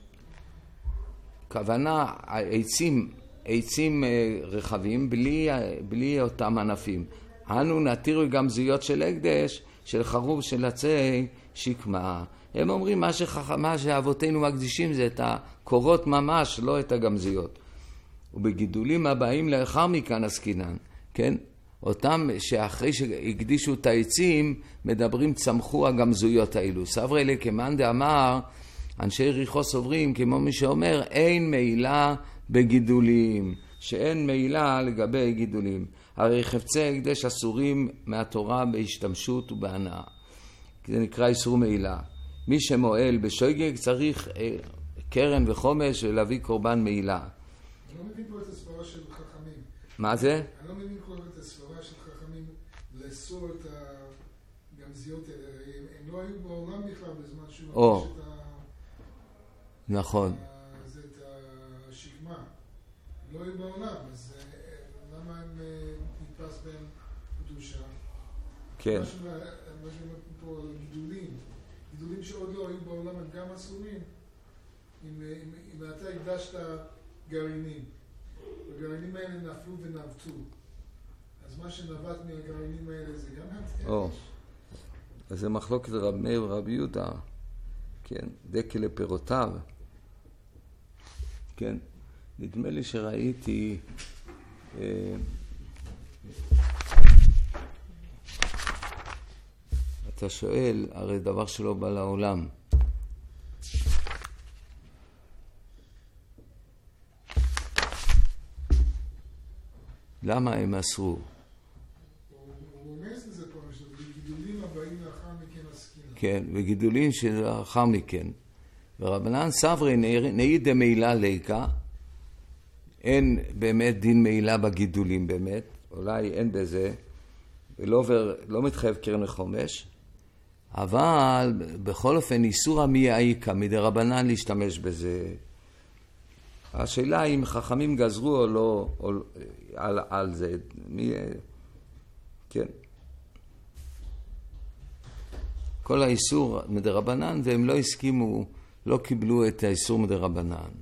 כוונה, עצים רחבים בלי אותם ענפים. אנו נתירו גמזיות של הקדש של חרוב של עצי שקמה. הם אומרים מה שאבותינו מקדישים זה את הקורות ממש, לא את הגמזיות. ובגידולים הבאים לאחר מכאן עסקינן, כן? אותם שאחרי שהקדישו את העצים, מדברים צמחו הגמזויות האלו. סברי לקמן דאמר, אנשי יריחו סוברים, כמו מי שאומר, אין מעילה בגידולים, שאין מעילה לגבי גידולים. הרי חפצי הקדש אסורים מהתורה בהשתמשות ובהנאה. זה נקרא איסור מעילה. מי שמועל בשויגג צריך קרן וחומש ולהביא קורבן מעילה. אני לא מבין פה את הסברה של חכמים. מה זה? אני לא מבין פה את הסברה של חכמים לאסור את הגמזיות האלה. הם לא היו בעולם בכלל בזמן שהוא מקדיש את נכון. זה את השקמה. לא היו בעולם, אז למה הם נתפס בהם קדושה? כן. מה שאומרים פה גידולים, גידולים שעוד לא היו בעולם הם גם אסורים. אם אתה הקדשת גרעינים, הגרעינים האלה נפלו ונבטו, אז מה שנבט מהגרעינים האלה זה גם הקדש? אז זה מחלוקת רב מאיר ורבי יהודה, כן, דקל לפירותיו, כן, נדמה לי שראיתי אתה שואל, הרי דבר שלא בא לעולם. למה הם אסרו? הוא רומז לזה פה, שגידולים הבאים לאחר מכן עסקינן. כן, וגידולים שלאחר מכן. ורבנן סברי נעיד דמעילה ליקה, אין באמת דין מעילה בגידולים באמת, אולי אין בזה, לא מתחייב קרן לחומש, אבל בכל אופן איסור המייעיקה מדרבנן להשתמש בזה. השאלה אם חכמים גזרו או לא על זה. כן. כל האיסור מדרבנן, והם לא הסכימו, לא קיבלו את האיסור מדרבנן.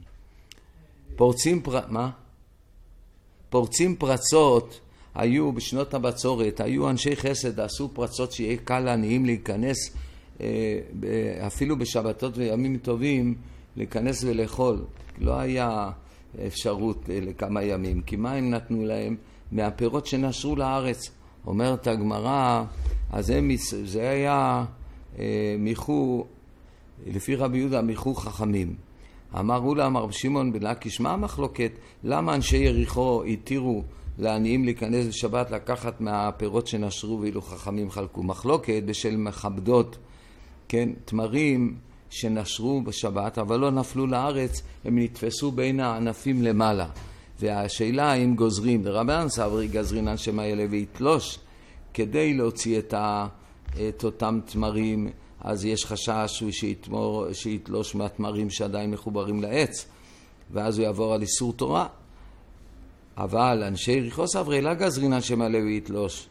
פורצים פרצות היו בשנות הבצורת, היו אנשי חסד, עשו פרצות שיהיה קל לעניים להיכנס, אפילו בשבתות וימים טובים, להיכנס ולאכול. לא היה אפשרות לכמה ימים, כי מה הם נתנו להם? מהפירות שנשרו לארץ. אומרת הגמרא, אז זה היה מיחו, לפי רבי יהודה מיחו חכמים. אמרו להם רב שמעון בן לקיש, מה המחלוקת? למה אנשי יריחו התירו לעניים להיכנס בשבת לקחת מהפירות שנשרו ואילו חכמים חלקו? מחלוקת בשל מכבדות, כן, תמרים שנשרו בשבת אבל לא נפלו לארץ, הם נתפסו בין הענפים למעלה. והשאלה האם גוזרים, דרבנן סברי גזרינן שמאלה ויתלוש, כדי להוציא את אותם תמרים, אז יש חשש שיתלוש מהתמרים שעדיין מחוברים לעץ, ואז הוא יעבור על איסור תורה. אבל אנשי יריחו סברי לא גזרינן שמאלה ויתלוש.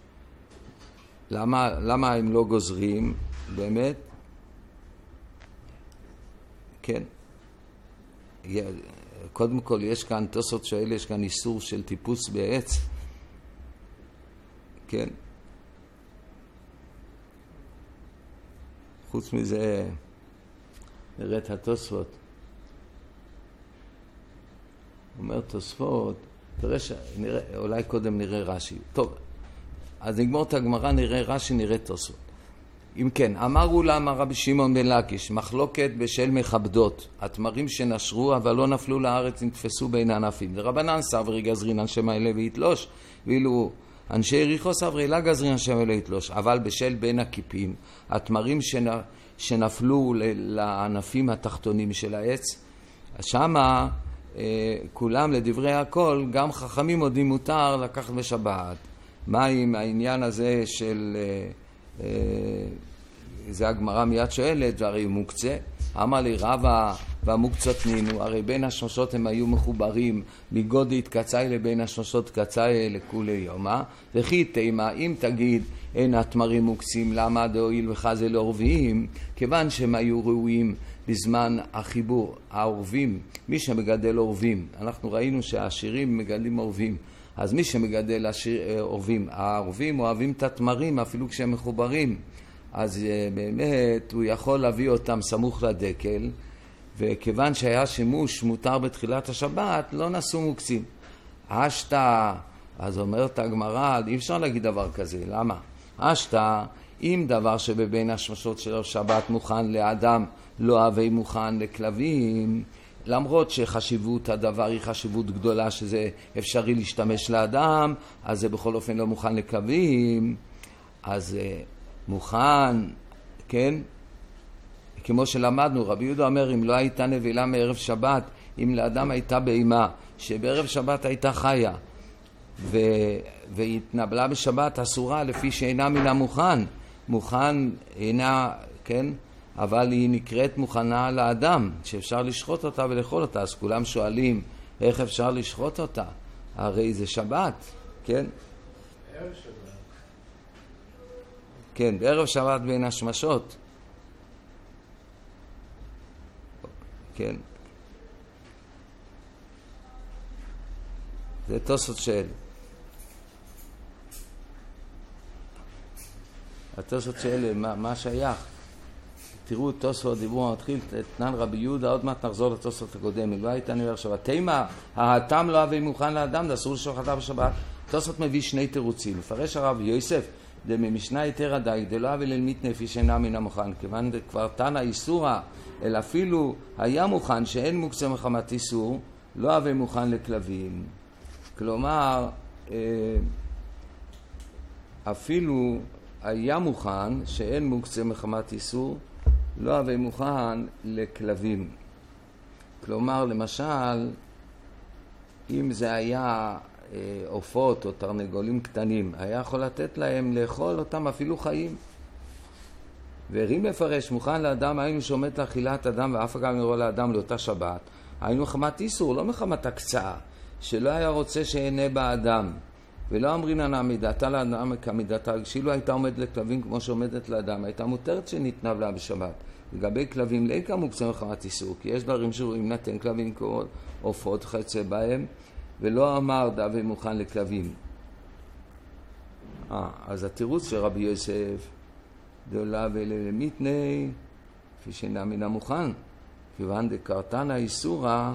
למה הם לא גוזרים? באמת? כן. קודם כל יש כאן, תוספות שואל, יש כאן איסור של טיפוס בעץ. כן. חוץ מזה, נראה את התוספות. אומר תוספות, תראה אולי קודם נראה רש"י. טוב, אז נגמור את הגמרא, נראה רש"י, נראה תוספות. אם כן, אמרו למה רבי שמעון בן לקיש, מחלוקת בשל מכבדות, התמרים שנשרו אבל לא נפלו לארץ נתפסו בין הענפים. דרבנן סברי גזרינן שמאלה ויתלוש, ואילו אנשי יריחו סברי לא גזרינן שמאלה ויתלוש, אבל בשל בין הקיפים, התמרים שנפלו לענפים התחתונים של העץ, שמה כולם לדברי הכל, גם חכמים עודים מותר לקחת בשבת. מה עם העניין הזה של זה הגמרא מיד שואלת, והרי הוא מוקצה. אמר לי רבא והמוקצות נינו, הרי בין השמשות הם היו מחוברים, מגודי התקצאי לבין השמשות קצאי לכולי יומה, וכי תימה, אם תגיד אין התמרים מוקצים, למה דאויל וחזה לעורבים? כיוון שהם היו ראויים בזמן החיבור, העורבים, מי שמגדל עורבים, אנחנו ראינו שהעשירים מגדלים עורבים, אז מי שמגדל עורבים, העורבים אוהבים את התמרים אפילו כשהם מחוברים, אז באמת הוא יכול להביא אותם סמוך לדקל, וכיוון שהיה שימוש מותר בתחילת השבת, לא נעשו מוקצים. אשתה, אז אומרת הגמרא, אי אפשר להגיד דבר כזה, למה? אשתה, אם דבר שבבין השמשות של השבת מוכן לאדם, לא הווי מוכן לכלבים, למרות שחשיבות הדבר היא חשיבות גדולה שזה אפשרי להשתמש לאדם, אז זה בכל אופן לא מוכן לכלבים, אז מוכן, כן? כמו שלמדנו, רבי יהודה אומר, אם לא הייתה נבילה מערב שבת, אם לאדם הייתה בהמה, שבערב שבת הייתה חיה, והתנבלה בשבת אסורה לפי שאינה מן המוכן, מוכן אינה, כן? אבל היא נקראת מוכנה לאדם, שאפשר לשחוט אותה ולאכול אותה. אז כולם שואלים, איך אפשר לשחוט אותה? הרי זה שבת, כן? בערב שבת. כן, בערב שבת בין השמשות. כן. זה תוספות שואל. התוספות שואל, מה שייך? תראו, תוספות דיבור מתחיל, תנן רבי יהודה, עוד מעט נחזור לתוספות הקודם, לא הייתה נראה שבת. תימה, ההתם לא אבי מוכן לאדם, אסור לשוחטה בשבת. תוספות מביא שני תירוצים. מפרש הרב יוסף, דממשנה יותר הדייג, דלא אבי ללמית נפש אינה מן המוכן, כיוון כבר תנא איסורה, אלא אפילו היה מוכן שאין מוקצה מחמת איסור, לא אבי מוכן לכלבים. כלומר, אפילו היה מוכן שאין מוקצה מחמת איסור, לא אבי מוכן לכלבים. כלומר, למשל, אם זה היה עופות או תרנגולים קטנים, היה יכול לתת להם לאכול אותם אפילו חיים. והרים מפרש, מוכן לאדם, היינו שעומד לאכילת אדם ואף אגם יראה לאדם לאותה שבת, היינו מחמת איסור, לא מחמת הקצאה, שלא היה רוצה שיהנה באדם. ולא אמרינן עמידתה לאדם כעמידתה, כשאילו הייתה עומד לכלבים כמו שעומדת לאדם, הייתה מותרת שניתנה לה בשבת. לגבי כלבים, לא קמו קצה מחמת איסור, כי יש דברים שרואים נתן כלבים כל עופות חצה בהם, ולא אמר דאבי מוכן לכלבים. אז התירוץ של רבי יוסף, דולה ולמיתני, כפי שאינה מן המוכן, כיוון דקרתנה איסורה,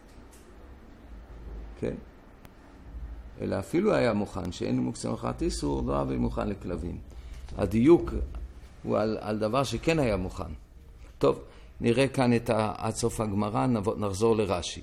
כן. אלא אפילו היה מוכן, שאין מוקצה מחמת איסור, לא אבי מוכן לכלבים. הדיוק הוא על דבר שכן היה מוכן. טוב, נראה כאן עד סוף הגמרא, נחזור לרש"י.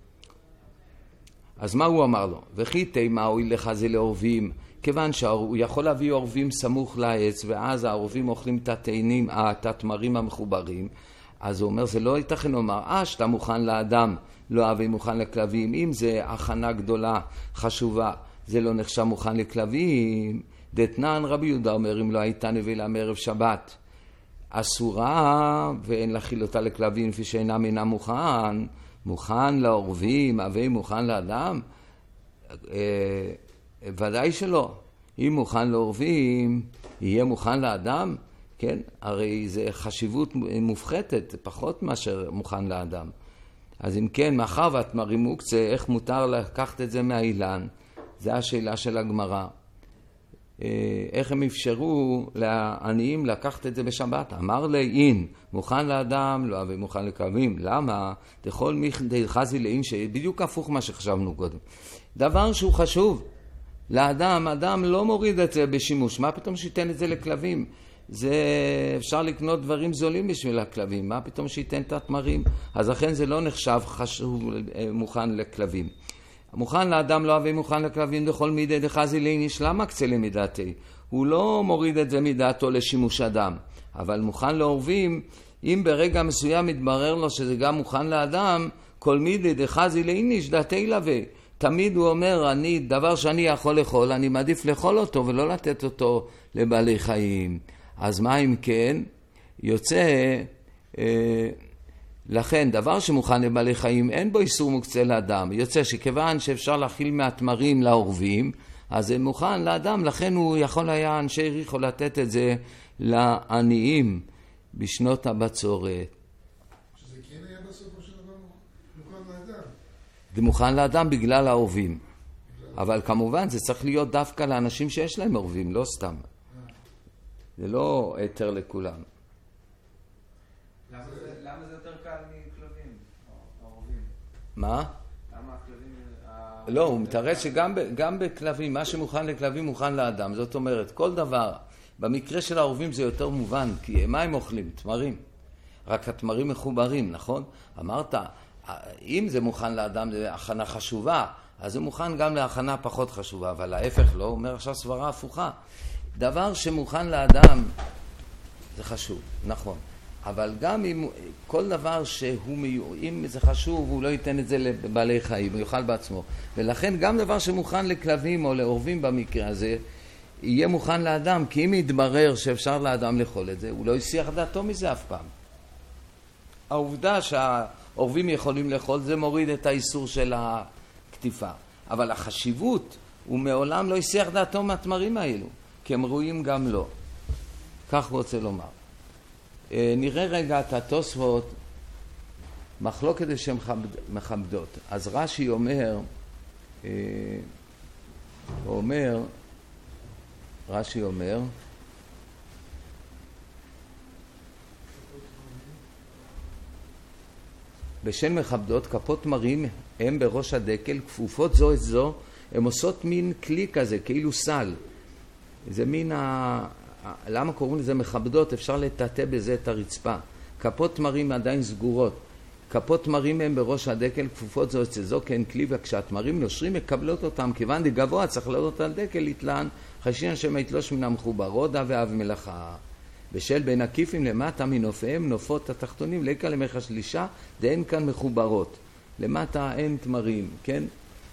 אז מה הוא אמר לו? וכי תימה הואיל לך זה לעורבים, כיוון שהוא יכול להביא עורבים סמוך לעץ, ואז העורבים אוכלים את התאנים, את התמרים המחוברים, אז הוא אומר, זה לא ייתכן לומר, שאתה מוכן לאדם, לא אבי מוכן לכלבים. אם זה הכנה גדולה, חשובה, זה לא נחשב מוכן לכלבים. דתנן רבי יהודה אומר, אם לא הייתה נבלה מערב שבת, אסורה ואין להכיל אותה לכלבים, כפי שאינה מן מוכן. מוכן לעורבים, אבי מוכן לאדם? ודאי שלא. אם מוכן לעורבים, יהיה מוכן לאדם? כן, הרי זה חשיבות מופחתת, פחות מאשר מוכן לאדם. אז אם כן, מאחר והתמרים מוקצה, איך מותר לקחת את זה מהאילן? זה השאלה של הגמרא. איך הם אפשרו לעניים לקחת את זה בשבת? אמר לי, אין, מוכן לאדם, לא אבי מוכן לכלבים. למה? דכל מיכדי חזי לאין, שבדיוק הפוך מה שחשבנו קודם. דבר שהוא חשוב לאדם, אדם לא מוריד את זה בשימוש. מה פתאום שייתן את זה לכלבים? זה אפשר לקנות דברים זולים בשביל הכלבים. מה פתאום שייתן את התמרים? אז לכן זה לא נחשב חשוב מוכן לכלבים. מוכן לאדם לא אבי מוכן לכלבים דכל מידי דחזי לאיניש, למה קצה למידתי? הוא לא מוריד את זה מדעתו לשימוש אדם. אבל מוכן לעורבים, אם ברגע מסוים מתברר לו שזה גם מוכן לאדם, כל מידי דחזי לאיניש דעתי לווה. תמיד הוא אומר, דבר שאני יכול לאכול, אני מעדיף לאכול אותו ולא לתת אותו לבעלי חיים. אז מה אם כן? יוצא, לכן דבר שמוכן לבעלי חיים אין בו איסור מוקצה לאדם. יוצא שכיוון שאפשר להכיל מהתמרים לעורבים, אז זה מוכן לאדם, לכן הוא יכול היה, אנשי יריחו, לתת את זה לעניים בשנות הבצורת. שזה כן היה בסופו של דבר מוכן לאדם. זה מוכן לאדם בגלל העורבים. אבל כמובן זה צריך להיות דווקא לאנשים שיש להם עורבים, לא סתם. זה לא היתר לכולם. למה זה יותר קל מכלבים, העורבים? מה? למה הכלבים... לא, הוא מתרץ שגם בכלבים, מה שמוכן לכלבים מוכן לאדם. זאת אומרת, כל דבר, במקרה של העורבים זה יותר מובן, כי מה הם אוכלים? תמרים. רק התמרים מחוברים, נכון? אמרת, אם זה מוכן לאדם, זה הכנה חשובה, אז זה מוכן גם להכנה פחות חשובה, אבל ההפך לא, הוא אומר עכשיו סברה הפוכה. דבר שמוכן לאדם זה חשוב, נכון. אבל גם אם כל דבר אם זה חשוב, הוא לא ייתן את זה לבעלי חיים, הוא יאכל בעצמו. ולכן גם דבר שמוכן לכלבים או לעורבים במקרה הזה, יהיה מוכן לאדם, כי אם יתברר שאפשר לאדם לאכול את זה, הוא לא יסיח דעתו מזה אף פעם. העובדה שהעורבים יכולים לאכול, זה מוריד את האיסור של הכתיפה. אבל החשיבות, הוא מעולם לא יסיח דעתו מהתמרים האלו, כי הם ראויים גם לו. כך רוצה לומר. נראה רגע את התוספות מחלוקת שהן מכבדות. אז רש"י אומר, רש"י אומר, בשל מכבדות, כפות מרים הם בראש הדקל, כפופות זו את זו, הן עושות מין כלי כזה, כאילו סל. זה מין למה קוראים לזה מכבדות? אפשר לטאטא בזה את הרצפה. כפות מרים עדיין סגורות. כפות מרים הם בראש הדקל, כפופות זו את זו, כן כלי, וכשהתמרים נושרים מקבלות אותם, כיוון דגבוה צריך לעלות על דקל לתלן, חשין השם היתלוש מן המחוברות, ואב מלאכה. בשל בין עקיפים למטה מנופיהם, נופות התחתונים, ליקה למך השלישה, דהן כאן מחוברות. למטה אין תמרים, כן?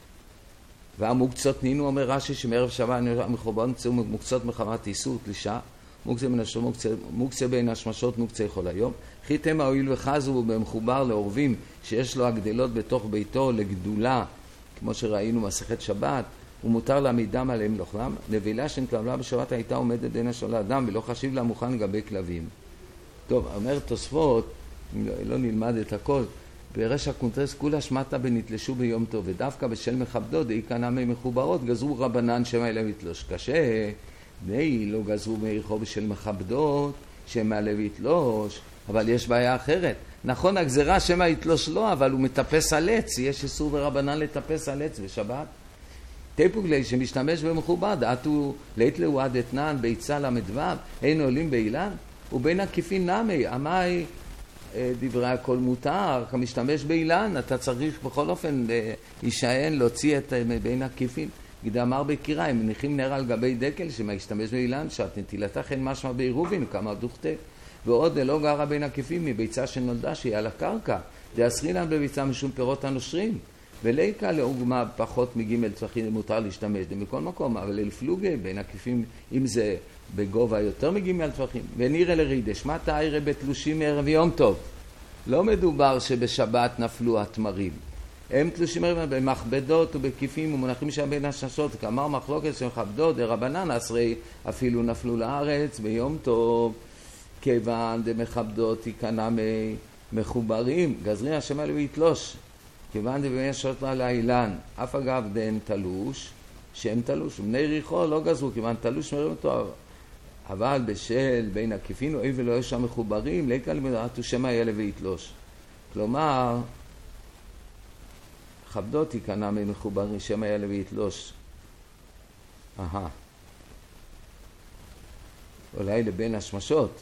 והמוקצות נינו, אומר רש"י, שמערב שבת המחוברות נמצאו מוקצות מחמת איסור תלישה, מוקצה בין השמשות, מוקצה בין השמשות, מוקצה כל היום. חיתם ההועיל וחזו במחובר לעורבים שיש לו הגדלות בתוך ביתו לגדולה, כמו שראינו מסכת שבת, ומותר להעמידם עליהם לאוכלם. נבילה שנתקבלה בשבת הייתה עומדת בין השול האדם ולא חשיב לה מוכן לגבי כלבים. טוב, אומר תוספות, לא נלמד את הכל, ברשע קונטרס כולה שמטה בנתלשו ביום טוב, ודווקא בשל מכבדות דאי כנמי מחוברות גזרו רבנן שמה אלה יתלוש. קשה, בני לא גזרו מיריחו בשל מכבדות שמה אלה יתלוש, אבל יש בעיה אחרת. נכון, הגזרה שמה יתלוש לא, אבל הוא מטפס על עץ, יש איסור ברבנן לטפס על עץ בשבת. טיפוגלי שמשתמש במחובר, דעתו לית להועד אתנן ביצה למדבר, אין עולים באילן, ובין עקיפין נמי, עמי דברי הכל מותר, כמשתמש באילן, אתה צריך בכל אופן להישען, להוציא את בין עקיפין. גדאמר בקירה, הם מניחים נר על גבי דקל, שמה ישתמש באילן, שאת נטילתך אין משמע בעירובין, כמה דוכתה. ועוד לא גרה בין עקיפין מביצה שנולדה, שהיא על הקרקע, דאסרינן בביצה משום פירות הנושרים. וליקה לעוגמה פחות מגימל צרכים מותר להשתמש מכל מקום, אבל לפלוגי בין עקיפים, אם זה בגובה יותר מגימל צרכים, ונראה לרידש, מה תאירה בתלושים מערב יום טוב? לא מדובר שבשבת נפלו התמרים, הם תלושים מערב במכבדות ובקיפים ומונחים שם בין הששות, כאמר מחלוקת שמכבדות, דרבנן עשרי אפילו נפלו לארץ ביום טוב, כיוון דמכבדות יקנה מחוברים, גזרין השם עליו יתלוש, כיוון דבני שעות לה לאילן, אף אגב דהן תלוש, שהם תלוש, ובני ריחו לא גזרו, כיוון תלוש מרים אותו, אבל בשל בין עקיפין, אוי ולא יש שם מחוברים, ליקה למדעתו שמה יהיה ויתלוש. כלומר, כבדות יקנה ממחוברים, שמה יהיה ויתלוש. אולי לבין השמשות.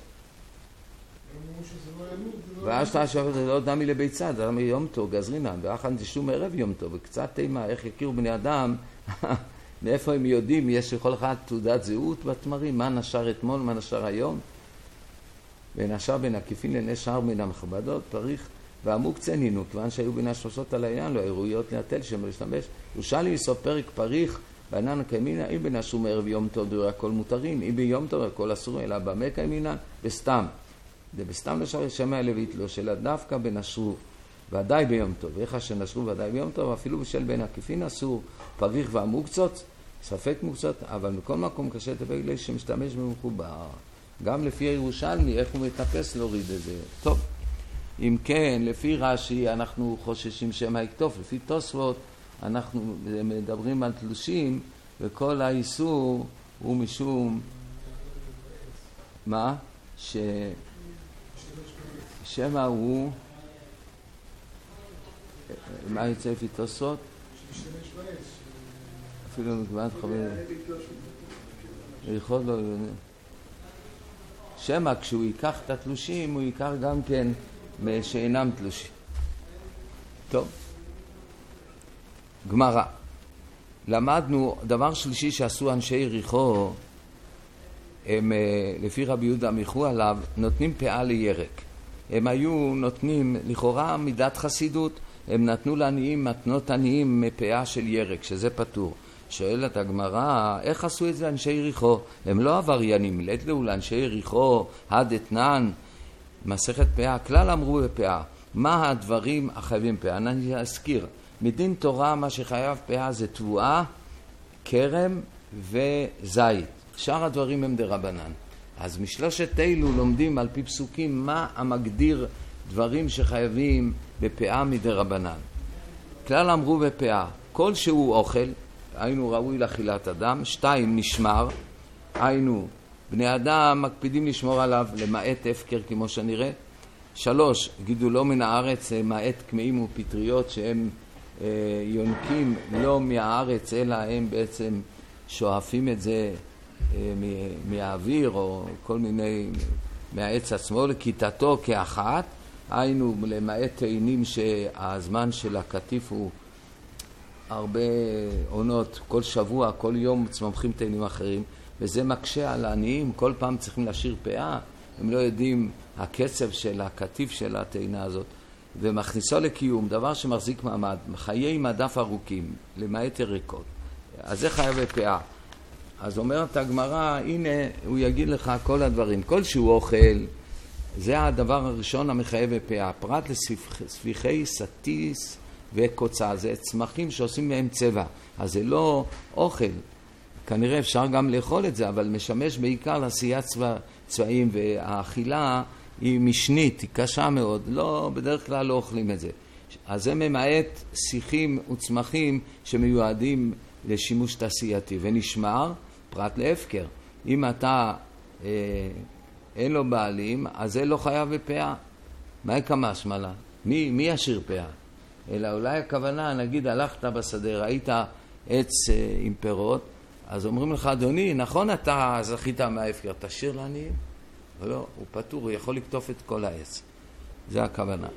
ואשתה שבת זה לא דמי לביצה, זה דמי יום טוב, גזרינן, ואחן תשום ערב יום טוב, וקצת תימה, איך יכירו בני אדם, מאיפה הם יודעים, יש לכל אחד תעודת זהות בתמרים, מה נשר אתמול, מה נשר היום, ונשר בין עקיפין לנשר מן המכבדות, פריך, והמוקצה נינו, כיוון שהיו בין השמשות על העניין, לא הירויות להתל שם להשתמש, ושאלי לסוף פרק פריך, בענן הקיימינה, אם בנשום ערב יום טוב, דורי הכל מותרים, אם ביום טוב הכל אסור, אלא במה קיימינה, בסתם. זה בסתם נשר שמה הלווית לו, שלה דווקא בנשרו, ודאי ביום טוב, איך שנשרו ודאי ביום טוב, אפילו בשל בין עקיפין אסור, פריך והמוקצות, ספק מוקצות, אבל מכל מקום קשה לטפק לי שמשתמש במחובר. גם לפי הירושלמי, איך הוא מטפס להוריד את זה. טוב, אם כן, לפי רש"י אנחנו חוששים שמה יקטוף, לפי תוספות אנחנו מדברים על תלושים, וכל האיסור הוא משום, מה? שמה הוא, מה יצא לפי תוספות? אפילו נקבעת חבר, יכול לא, שמה כשהוא ייקח את התלושים, הוא ייקח גם כן שאינם תלושים. טוב, גמרא. למדנו, דבר שלישי שעשו אנשי יריחו, הם לפי רבי יהודה מיחו עליו, נותנים פאה לירק. הם היו נותנים לכאורה מידת חסידות, הם נתנו לעניים מתנות עניים מפאה של ירק, שזה פטור. שואלת הגמרא, איך עשו את זה אנשי יריחו? הם לא עבריינים, לתלו לאנשי יריחו, עד אתנן, מסכת פאה, כלל אמרו בפאה, מה הדברים החייבים פאה? אני אזכיר, מדין תורה מה שחייב פאה זה תבואה, קרם וזית. שאר הדברים הם דרבנן. אז משלושת אלו לומדים על פי פסוקים מה המגדיר דברים שחייבים בפאה מדרבנן. כלל אמרו בפאה, כל שהוא אוכל, היינו ראוי לאכילת אדם. 2, נשמר, היינו בני אדם מקפידים לשמור עליו למעט הפקר כמו שנראה. 3, גידולו מן הארץ, למעט קמעים ופטריות שהם יונקים לא מהארץ אלא הם בעצם שואפים את זה מהאוויר או כל מיני מהעץ עצמו. לכיתתו כאחת, היינו למעט תאנים שהזמן של הקטיף הוא הרבה עונות, כל שבוע, כל יום צמחים תאנים אחרים, וזה מקשה על העניים, כל פעם צריכים להשאיר פאה, הם לא יודעים הקצב של הקטיף של התאנה הזאת, ומכניסו לקיום, דבר שמחזיק מעמד, חיי מדף ארוכים, למעט ירקות, אז זה חייב בפאה. אז אומרת הגמרא, הנה הוא יגיד לך כל הדברים, כל שהוא אוכל, זה הדבר הראשון המחייב בפאה, פרט לספיחי סטיס וקוצה, זה צמחים שעושים מהם צבע, אז זה לא אוכל, כנראה אפשר גם לאכול את זה, אבל משמש בעיקר לעשיית צבעים, והאכילה היא משנית, היא קשה מאוד, לא, בדרך כלל לא אוכלים את זה. אז זה ממעט שיחים וצמחים שמיועדים לשימוש תעשייתי, ונשמר פרט להפקר. אם אתה אין לו בעלים, אז זה לא חייב בפאה. מה יקמש מלה? מי ישיר פאה? אלא אולי הכוונה, נגיד הלכת בשדה, ראית עץ עם פירות, אז אומרים לך, אדוני, נכון אתה זכית מההפקר, תשאיר לעניים? לא, הוא פטור, הוא יכול לקטוף את כל העץ. זה הכוונה.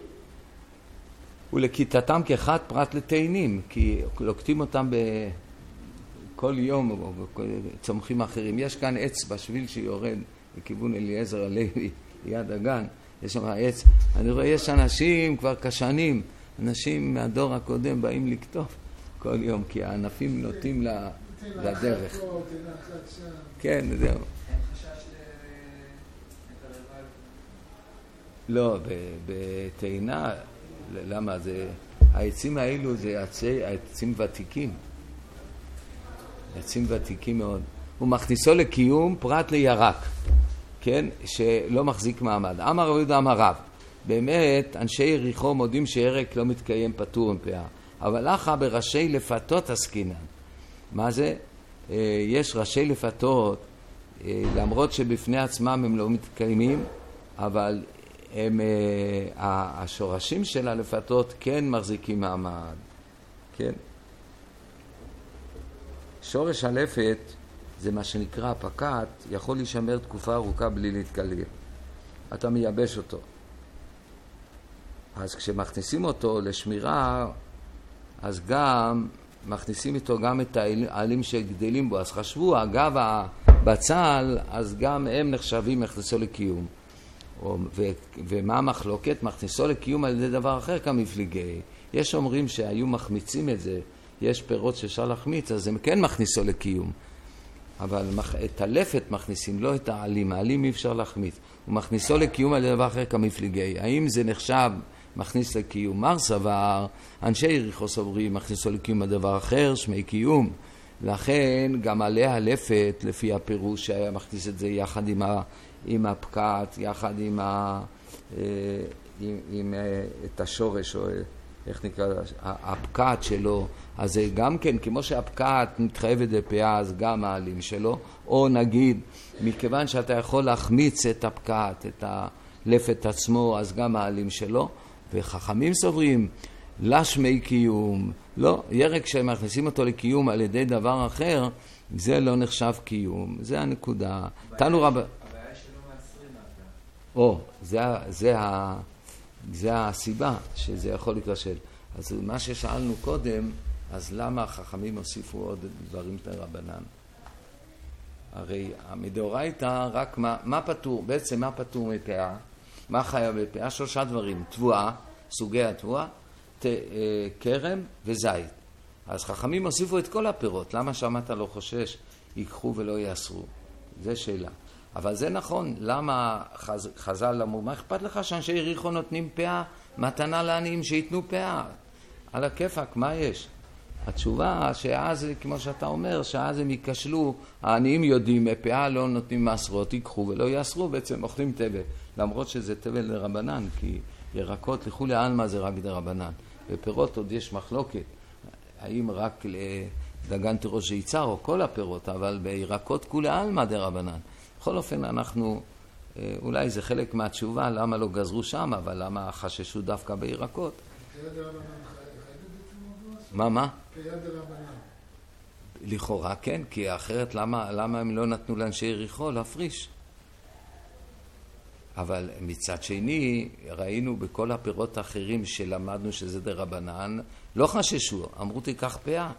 ולכיתתם כאחד פרט לתאנים, כי לוקטים אותם בכל יום או צומחים אחרים. יש כאן עץ בשביל שיורד לכיוון אליעזר הלוי, ליד הגן, יש שם עץ. אני רואה, יש אנשים כבר כשנים, אנשים מהדור הקודם באים לקטוף כל יום, כי הענפים נוטים לדרך. כן, זהו. אין חשש להתערבה? לא, בתאנה, למה? העצים האלו זה עצים ותיקים. עצים ותיקים מאוד. הוא מכניסו לקיום פרט לירק, כן? שלא מחזיק מעמד. אמר רב יהודה אמר רב. באמת, אנשי יריחו מודים שירק לא מתקיים פטור עם פאה. אבל אחא בראשי לפתות עסקינן. מה זה? יש ראשי לפתות, למרות שבפני עצמם הם לא מתקיימים, אבל השורשים של הלפתות כן מחזיקים מעמד. כן? שורש הלפת, זה מה שנקרא פקת, יכול להישמר תקופה ארוכה בלי להתקלקל. אתה מייבש אותו. אז כשמכניסים אותו לשמירה, אז גם מכניסים איתו גם את העלים שגדלים בו. אז חשבו, אגב הבצל, אז גם הם נחשבים מכניסו לקיום. ומה המחלוקת? מכניסו לקיום על ידי דבר אחר כמפליגי. יש אומרים שהיו מחמיצים את זה, יש פירות שאפשר להחמיץ, אז הם כן מכניסו לקיום. אבל את הלפת מכניסים, לא את העלים. העלים אי אפשר להחמיץ. הוא מכניסו לקיום על ידי דבר אחר כמפליגי. האם זה נחשב מכניס לקיום? מר סבר, אנשי יריחו סוברים, מכניסו לקיום הדבר אחר, שמי קיום. לכן גם עליה הלפת, לפי הפירוש שהיה מכניס את זה יחד עם הפקעת, יחד עם את השורש, או איך נקרא, הפקעת שלו. אז זה גם כן, כמו שהפקעת מתחייבת בפאה, אז גם העלים שלו. או נגיד, מכיוון שאתה יכול להחמיץ את הפקעת, את הלפת עצמו, אז גם העלים שלו. וחכמים סוברים, לשמי קיום. לא, ירק שמכניסים אותו לקיום על ידי דבר אחר, זה לא נחשב קיום. זה הנקודה. תנו רב... הבעיה שלא מעשרים מעט. זה הסיבה שזה יכול לקרשל. אז מה ששאלנו קודם, אז למה החכמים הוסיפו עוד דברים לרבנן? הרי המדאורייתא רק מה פטור? בעצם מה פטור מפאה? מה חייב בפאה? 3 דברים. תבואה, סוגי התבואה, כרם וזית. אז חכמים הוסיפו את כל הפירות. למה שם אתה לא חושש? ייקחו ולא יאסרו. זה שאלה. אבל זה נכון. למה חז"ל אמרו, מה אכפת לך שאנשי יריחו נותנים פאה? מתנה לעניים שיתנו פאה. על הכיפק, מה יש? התשובה שאז, כמו שאתה אומר, שאז הם ייכשלו, העניים יודעים, פאה לא נותנים מעשרות, ייקחו ולא יאסרו, בעצם אוכלים תבל. למרות שזה תבל לרבנן, כי ירקות לכולי עלמא זה רק דרבנן. בפירות עוד יש מחלוקת, האם רק דגן תירוש שיצר או כל הפירות, אבל בירקות כולי עלמא דרבנן. בכל אופן אנחנו, אולי זה חלק מהתשובה למה לא גזרו שם, אבל למה חששו דווקא בירקות. פייה דרבנן חייבת בתמודו? מה? פייה דרבנן. לכאורה כן, כי אחרת למה הם לא נתנו לאנשי יריחו להפריש? אבל מצד שני, ראינו בכל הפירות האחרים שלמדנו שזה דרבנן, לא חששו, אמרו תיקח פאה.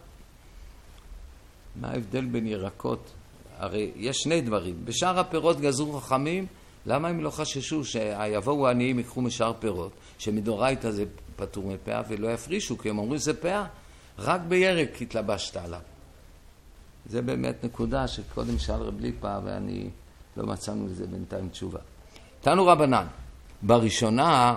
מה ההבדל בין ירקות? הרי יש שני דברים. בשאר הפירות גזרו חכמים, למה הם לא חששו שיבואו העניים יקחו משאר פירות, שמדורייתא זה פטור מפאה ולא יפרישו, כי הם אומרים זה פאה, רק בירק התלבשת עליו. זה באמת נקודה שקודם שאל רב ליפה ואני לא מצאנו לזה בינתיים תשובה. תנו רבנן, בראשונה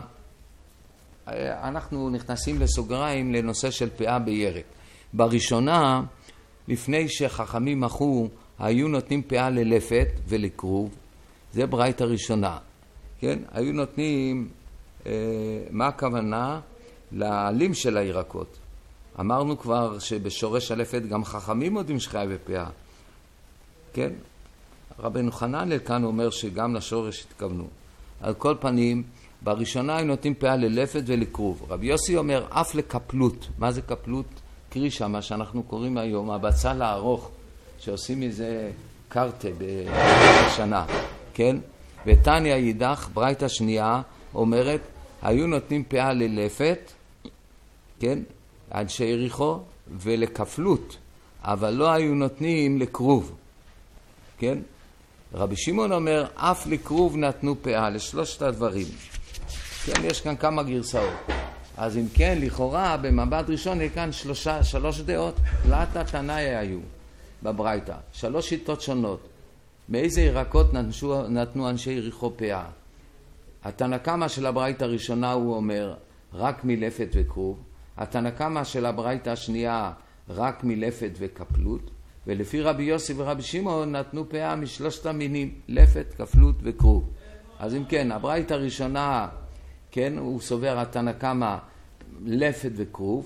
אנחנו נכנסים לסוגריים לנושא של פאה בירק. בראשונה, לפני שחכמים מחו, היו נותנים פאה ללפת ולקרוב, זה ברייתא הראשונה, כן? היו נותנים, מה הכוונה? לעלים של הירקות. אמרנו כבר שבשורש הלפת גם חכמים יודעים שחי בפאה, כן? רבנו חנן כאן אומר שגם לשורש התכוונו. על כל פנים, בראשונה הם נותנים פאה ללפת ולקרוב. רבי יוסי אומר אף לקפלות. מה זה קפלות? קרישה, מה שאנחנו קוראים היום, הבצל הארוך, שעושים מזה קרטה בשנה, כן? ותניא יידך, ברייתא שנייה, אומרת, היו נותנים פאה ללפת, כן? אנשי יריחו, ולקפלות, אבל לא היו נותנים לקרוב, כן? רבי שמעון אומר, אף לקרוב נתנו פאה, לשלושת הדברים. כן, יש כאן כמה גרסאות. אז אם כן, לכאורה, במבט ראשון, יש כאן שלוש דעות. תלתא תנאי היו בברייתא. 3 שיטות שונות. מאיזה ירקות נתנו אנשי יריחו פאה? התנא קמא של הברייתא הראשונה הוא אומר, רק מלפת וקרוב. התנא קמא של הברייתא השנייה, רק מלפת וקפלות. ולפי רבי יוסי ורבי שמעון נתנו פאה משלושת המינים, לפת, כפלות וקרוב. אז אם כן, הברייתא הראשונה, כן, הוא סובר התנא קמא לפת וקרוב,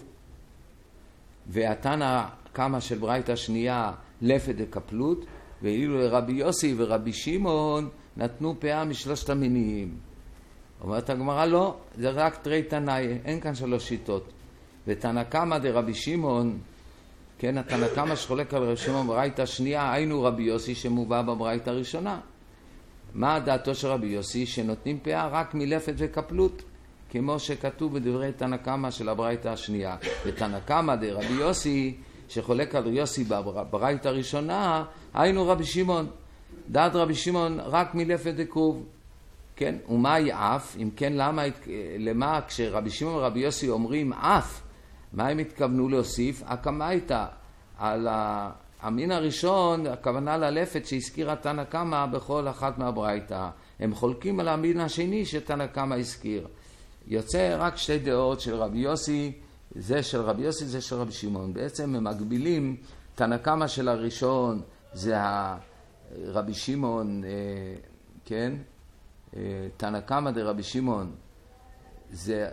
והתנא קמא של ברייתא שנייה לפת וקפלות, ואילו רבי יוסי ורבי שמעון נתנו פאה משלושת המינים. אומרת הגמרא לא, זה רק תרי תנאי, אין כאן 3 שיטות. ותנא קמא דרבי שמעון, כן, התנא קמא שחולק על רבי שמעון ברייתא שנייה, היינו רבי יוסי שמובא בברייתא הראשונה. מה דעתו של רבי יוסי? שנותנים פאה רק מלפת וקפלות, כמו שכתוב בדברי תנא קמא של הברייתא השנייה. ותנא קמא דרבי יוסי שחולק על יוסי בברייתא הראשונה, היינו רבי שמעון. דעת רבי שמעון רק מלפת וקרוב. כן, ומה היא אף? אם כן, למה כשרבי שמעון ורבי יוסי אומרים אף, מה הם התכוונו להוסיף? הקמייתא, על המין הראשון, הכוונה ללפת שהזכירה תנא קמא בכל אחת מהברייתא. הם חולקים על המין השני שתנא קמא הזכיר. יוצא רק 2 דעות של רבי יוסי, זה של רבי יוסי, זה של רבי שמעון. בעצם הם מגבילים, תנא קמא של הראשון זה רבי שמעון, כן? תנא קמא דרבי שמעון זה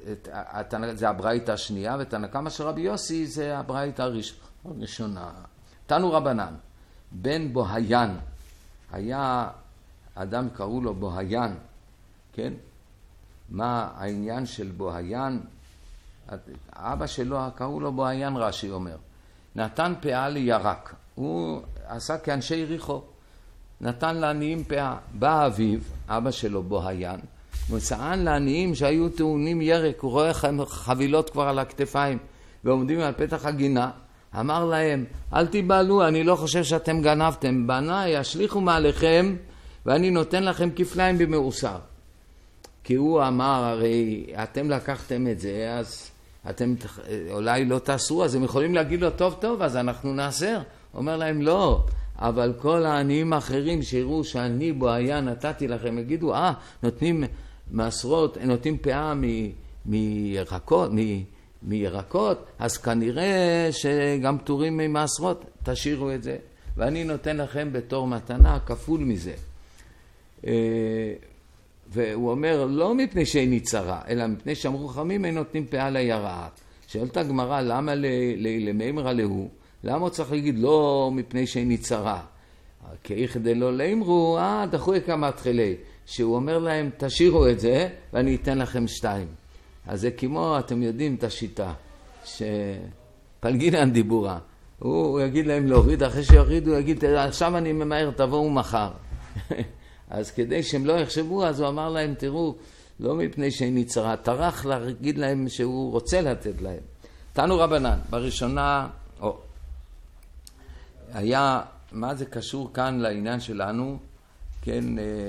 הברייתא השנייה, ותנא קמא של רבי יוסי זה הברייתא הראשונה. תנו רבנן, בן בוהיין, היה אדם קראו לו בוהיין, כן? מה העניין של בוהיין? אבא שלו קראו לו בוהיין, רש"י אומר. נתן פאה לירק, הוא עשה כאנשי יריחו, נתן לעניים פאה. בא אביו, אבא שלו בוהיין, מצאן לעניים שהיו טעונים ירק, הוא רואה חבילות כבר על הכתפיים, ועומדים על פתח הגינה, אמר להם, אל תיבהלו, אני לא חושב שאתם גנבתם, בניי השליכו מעליכם, ואני נותן לכם כפליים במאוסר. כי הוא אמר, הרי אתם לקחתם את זה, אז אתם אולי לא תעשו, אז הם יכולים להגיד לו, טוב, טוב, אז אנחנו נאסר. אומר להם, לא, אבל כל העניים האחרים שיראו שאני בוהיין נתתי לכם, יגידו, נותנים מעשרות, נותנים פאה מירקות, אז כנראה שגם פטורים ממעשרות, תשאירו את זה, ואני נותן לכם בתור מתנה כפול מזה. והוא אומר, לא מפני שאיני צרה, אלא מפני שאמרו חכמים אין נותנים פאה ליראה. שואלת הגמרא, למה למימרא להו? למה הוא צריך להגיד לא מפני שאיני צרה? כי כדי לא לאמרו, דחוי כמה תחילי. שהוא אומר להם, תשאירו את זה ואני אתן לכם 2. אז זה כמו, אתם יודעים את השיטה, שפלגינן דיבורה. הוא יגיד להם להוריד, אחרי שיוריד הוא יגיד, עכשיו אני ממהר, תבואו מחר. אז כדי שהם לא יחשבו, אז הוא אמר להם, תראו, לא מפני שאיני צרה, טרח להגיד להם שהוא רוצה לתת להם. תנו רבנן, בראשונה, היה, מה זה קשור כאן לעניין שלנו? כן,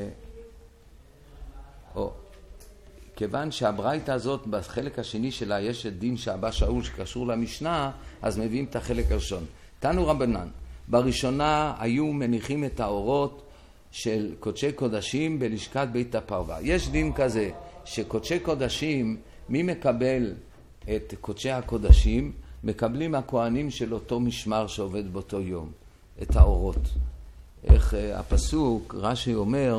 כיוון שהברייתא הזאת, בחלק השני שלה, יש את דין שאבא שאול שקשור למשנה, אז מביאים את החלק הראשון. תנו רבנן, בראשונה היו מניחים את האורות של קודשי קודשים בלשכת בית הפרווה. יש דין כזה, שקודשי קודשים, מי מקבל את קודשי הקודשים? מקבלים הכהנים של אותו משמר שעובד באותו יום, את האורות. איך הפסוק, רש"י אומר,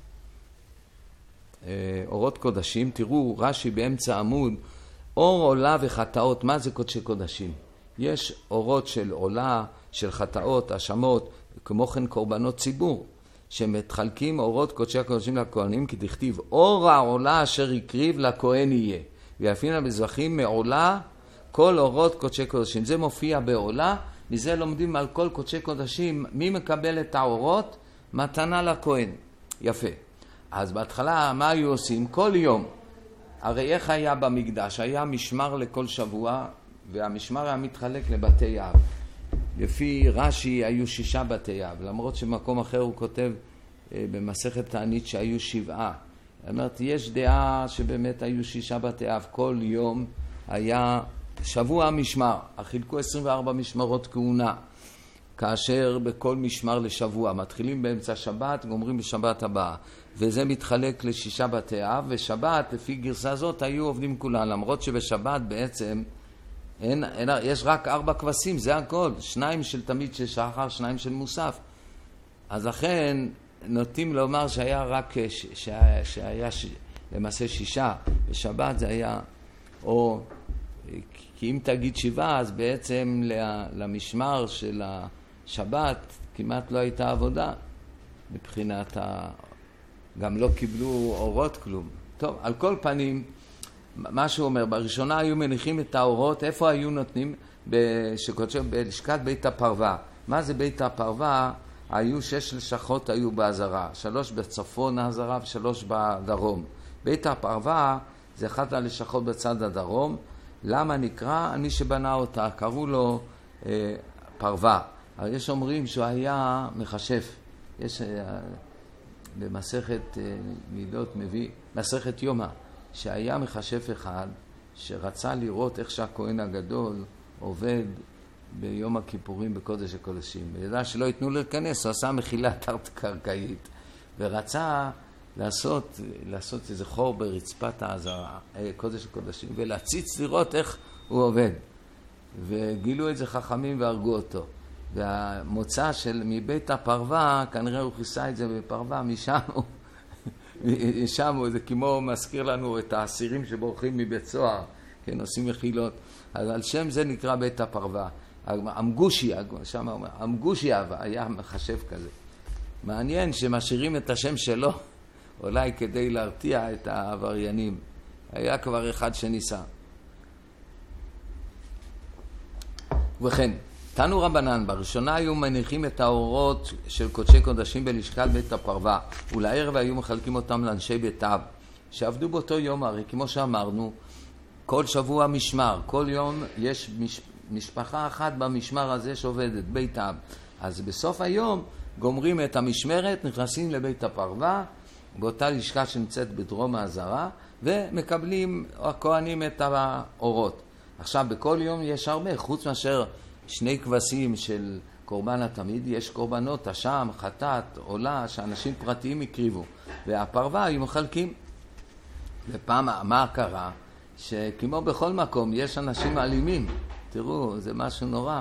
אורות קודשים, תראו, רש"י באמצע עמוד, אור עולה וחטאות, מה זה קודשי קודשים? יש אורות של עולה, של חטאות, אשמות, כמו כן קורבנות ציבור, שמתחלקים אורות קודשי הקודשים לכהנים, כי תכתיב, אור העולה אשר יקריב לכהן יהיה, ויפין המזבחים מעולה כל אורות קודשי קודשים. זה מופיע בעולה, מזה לומדים על כל קודשי קודשים, מי מקבל את האורות? מתנה לכהן. יפה. אז בהתחלה מה היו עושים? כל יום. הרי איך היה במקדש? היה משמר לכל שבוע, והמשמר היה מתחלק לבתי אב. לפי רש"י היו 6 בתי אב, למרות שמקום אחר הוא כותב במסכת תענית שהיו 7. זאת אומרת, יש דעה שבאמת היו 6 בתי אב, כל יום היה שבוע משמר, חילקו 24 משמרות כהונה, כאשר בכל משמר לשבוע, מתחילים באמצע שבת, גומרים בשבת הבאה, וזה מתחלק ל6 בתי אב, ושבת לפי גרסה זאת היו עובדים כולם, למרות שבשבת בעצם יש רק 4 כבשים, זה הכל, 2 של תמיד של שחר, 2 של מוסף. אז לכן נוטים לומר שהיה רק, שהיה למעשה 6, בשבת זה היה, או כי אם תגיד 7, אז בעצם למשמר של השבת כמעט לא הייתה עבודה, מבחינת גם לא קיבלו אורות כלום. טוב, על כל פנים, מה שהוא אומר, בראשונה היו מניחים את האורות, איפה היו נותנים? בלשכת בית הפרווה. מה זה בית הפרווה? היו 6 לשכות היו בעזרה, 3 בצפון העזרה ו3 בדרום. בית הפרווה זה אחת הלשכות בצד הדרום. למה נקרא? מי שבנה אותה, קראו לו פרווה. אבל יש אומרים שהוא היה מחשף. יש במסכת מידות מביא, מסכת יומא, שהיה מחשף אחד שרצה לראות איך שהכהן הגדול עובד ביום הכיפורים בקודש הקודשים. וידע שלא ייתנו להיכנס, הוא עשה מחילה תת-קרקעית, ורצה לעשות איזה חור ברצפת העזרה, קודש הקודשים, ולהציץ לראות איך הוא עובד. וגילו את זה חכמים והרגו אותו. והמוצא של מבית הפרווה, כנראה הוא כיסה את זה בפרווה, משם זה כמו מזכיר לנו את האסירים שבורחים מבית סוהר, כן, עושים מחילות. אז על שם זה נקרא בית הפרווה. המגושי, שם אומר, המגושי היה מחשב כזה. מעניין שמשאירים את השם שלו, אולי כדי להרתיע את העבריינים. היה כבר אחד שניסה. ובכן, תנו רבנן, בראשונה היו מניחים את האורות של קודשי קודשים בלשכת בית הפרווה, ולערב היו מחלקים אותם לאנשי בית אב, שעבדו באותו יום, הרי כמו שאמרנו, כל שבוע משמר, כל יום יש משפחה אחת במשמר הזה שעובדת, בית אב. אז בסוף היום גומרים את המשמרת, נכנסים לבית הפרווה, באותה לשכה שנמצאת בדרום העזרה, ומקבלים הכהנים את האורות. עכשיו, בכל יום יש הרבה, חוץ מאשר 2 כבשים של קורבן התמיד, יש קורבנות, אשם, חטאת, עולה, שאנשים פרטיים הקריבו. והפרווה היו מחלקים. ופעם, מה קרה? שכמו בכל מקום, יש אנשים אלימים. תראו, זה משהו נורא.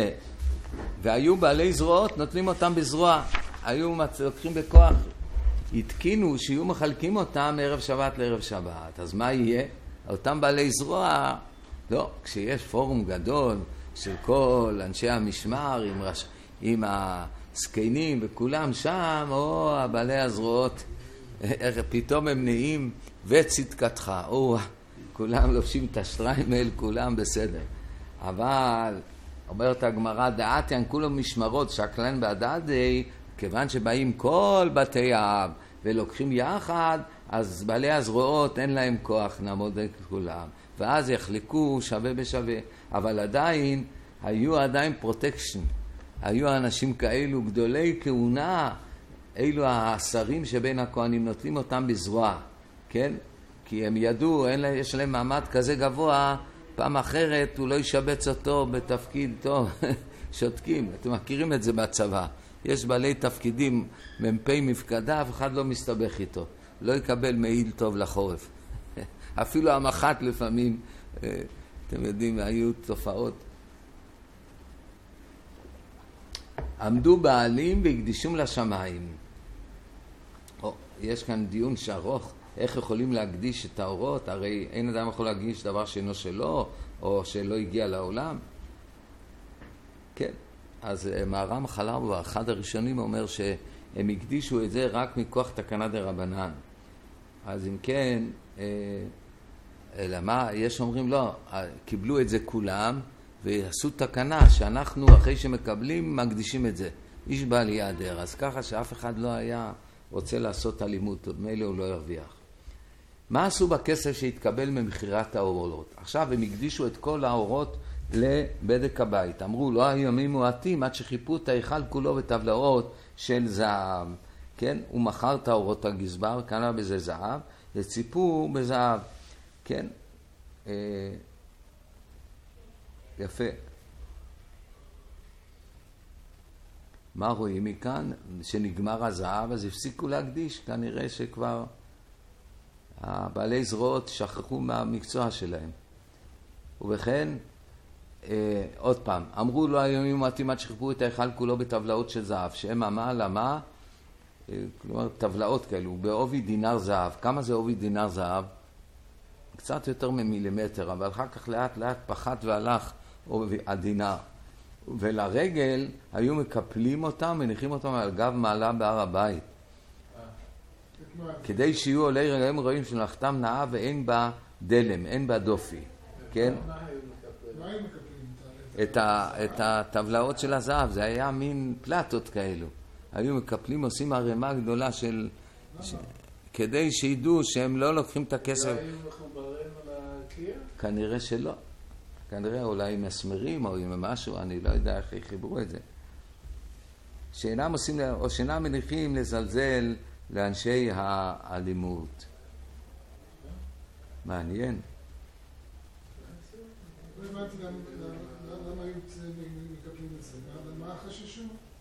והיו בעלי זרועות, נותנים אותם בזרוע. היו לוקחים בכוח, התקינו שיהיו מחלקים אותם מערב שבת לערב שבת. אז מה יהיה? אותם בעלי זרוע, לא, כשיש פורום גדול של כל אנשי המשמר עם הסקיינים וכולם שם, או הבעלי הזרועות, פתאום הם נהיים וצדקתך, או כולם לובשים את השטריימל, כולם בסדר. אבל אומרת הגמרא, דעתיין כולם משמרות שקלן בעדדי, כיוון שבאים כל בתי האב ולוקחים יחד, אז בעלי הזרועות אין להם כוח נעמוד את כולם, ואז יחלקו שווה בשווה. אבל היו עדיין פרוטקשן, היו אנשים כאלו גדולי כהונה, אלו השרים שבין הכהנים, נוטלים אותם בזרוע, כן? כי הם ידעו, יש להם מעמד כזה גבוה, פעם אחרת הוא לא ישבץ אותו בתפקיד טוב. שותקים, אתם מכירים את זה בצבא. יש בעלי תפקידים, מ"פ מפקדה, אף אחד לא מסתבך איתו. לא יקבל מעיל טוב לחורף. אפילו המח"ט לפעמים, אתם יודעים, היו תופעות. עמדו בעלים והקדישום לשמיים. יש כאן דיון שארוך, איך יכולים להקדיש את האורות? הרי אין אדם יכול להקדיש דבר שאינו שלו, או שלא הגיע לעולם. כן, אז מהר"ם חלב, אחד הראשונים, אומר שהם הקדישו את זה רק מכוח תקנה דרבנן. אז אם כן, למה? יש אומרים לא, קיבלו את זה כולם, ועשו תקנה שאנחנו אחרי שמקבלים מקדישים את זה. איש בעל יעדר, אז ככה שאף אחד לא היה רוצה לעשות אלימות, מילא הוא לא ירוויח. מה עשו בכסף שהתקבל ממחירת האורות? עכשיו הם הקדישו את כל האורות לבדק הבית. אמרו, לא היו ימים מועטים עד שחיפו את ההיכל כולו בטבלאות של זהב. כן? הוא מכר את האורות הגזבר, קנה בזה זהב, וציפו בזהב. כן? יפה. מה רואים מכאן? שנגמר הזהב, אז הפסיקו להקדיש. כנראה שכבר הבעלי זרועות שכחו מהמקצוע שלהם. ובכן, עוד פעם, אמרו לו הימים מועטים עד שחיפו את ההיכל כולו בטבלאות של זהב, שהם למה? כלומר, טבלאות כאלו, בעובי דינר זהב. כמה זה עובי דינר זהב? קצת יותר ממילימטר, אבל אחר כך לאט לאט פחת והלך עובי הדינר. ולרגל היו מקפלים אותם, מניחים אותם על גב מעלה בהר הבית. כדי שיהיו עולי רגעים רואים שלחתם נאה ואין בה דלם, אין בה דופי. כן? מה היו מקפלים? את הטבלאות של הזהב, זה היה מין פלטות כאלו. היו מקפלים, עושים ערימה גדולה של... כדי שידעו שהם לא לוקחים את הכסף. לא היו מחוברים על הקיר? כנראה שלא. כנראה אולי עם מסמרים או עם משהו, אני לא יודע איך חיברו את זה. שאינם עושים, או שאינם מניחים לזלזל לאנשי האלימות. מעניין. לא הבנתי למה היו מקפלים את זה. מה החששו?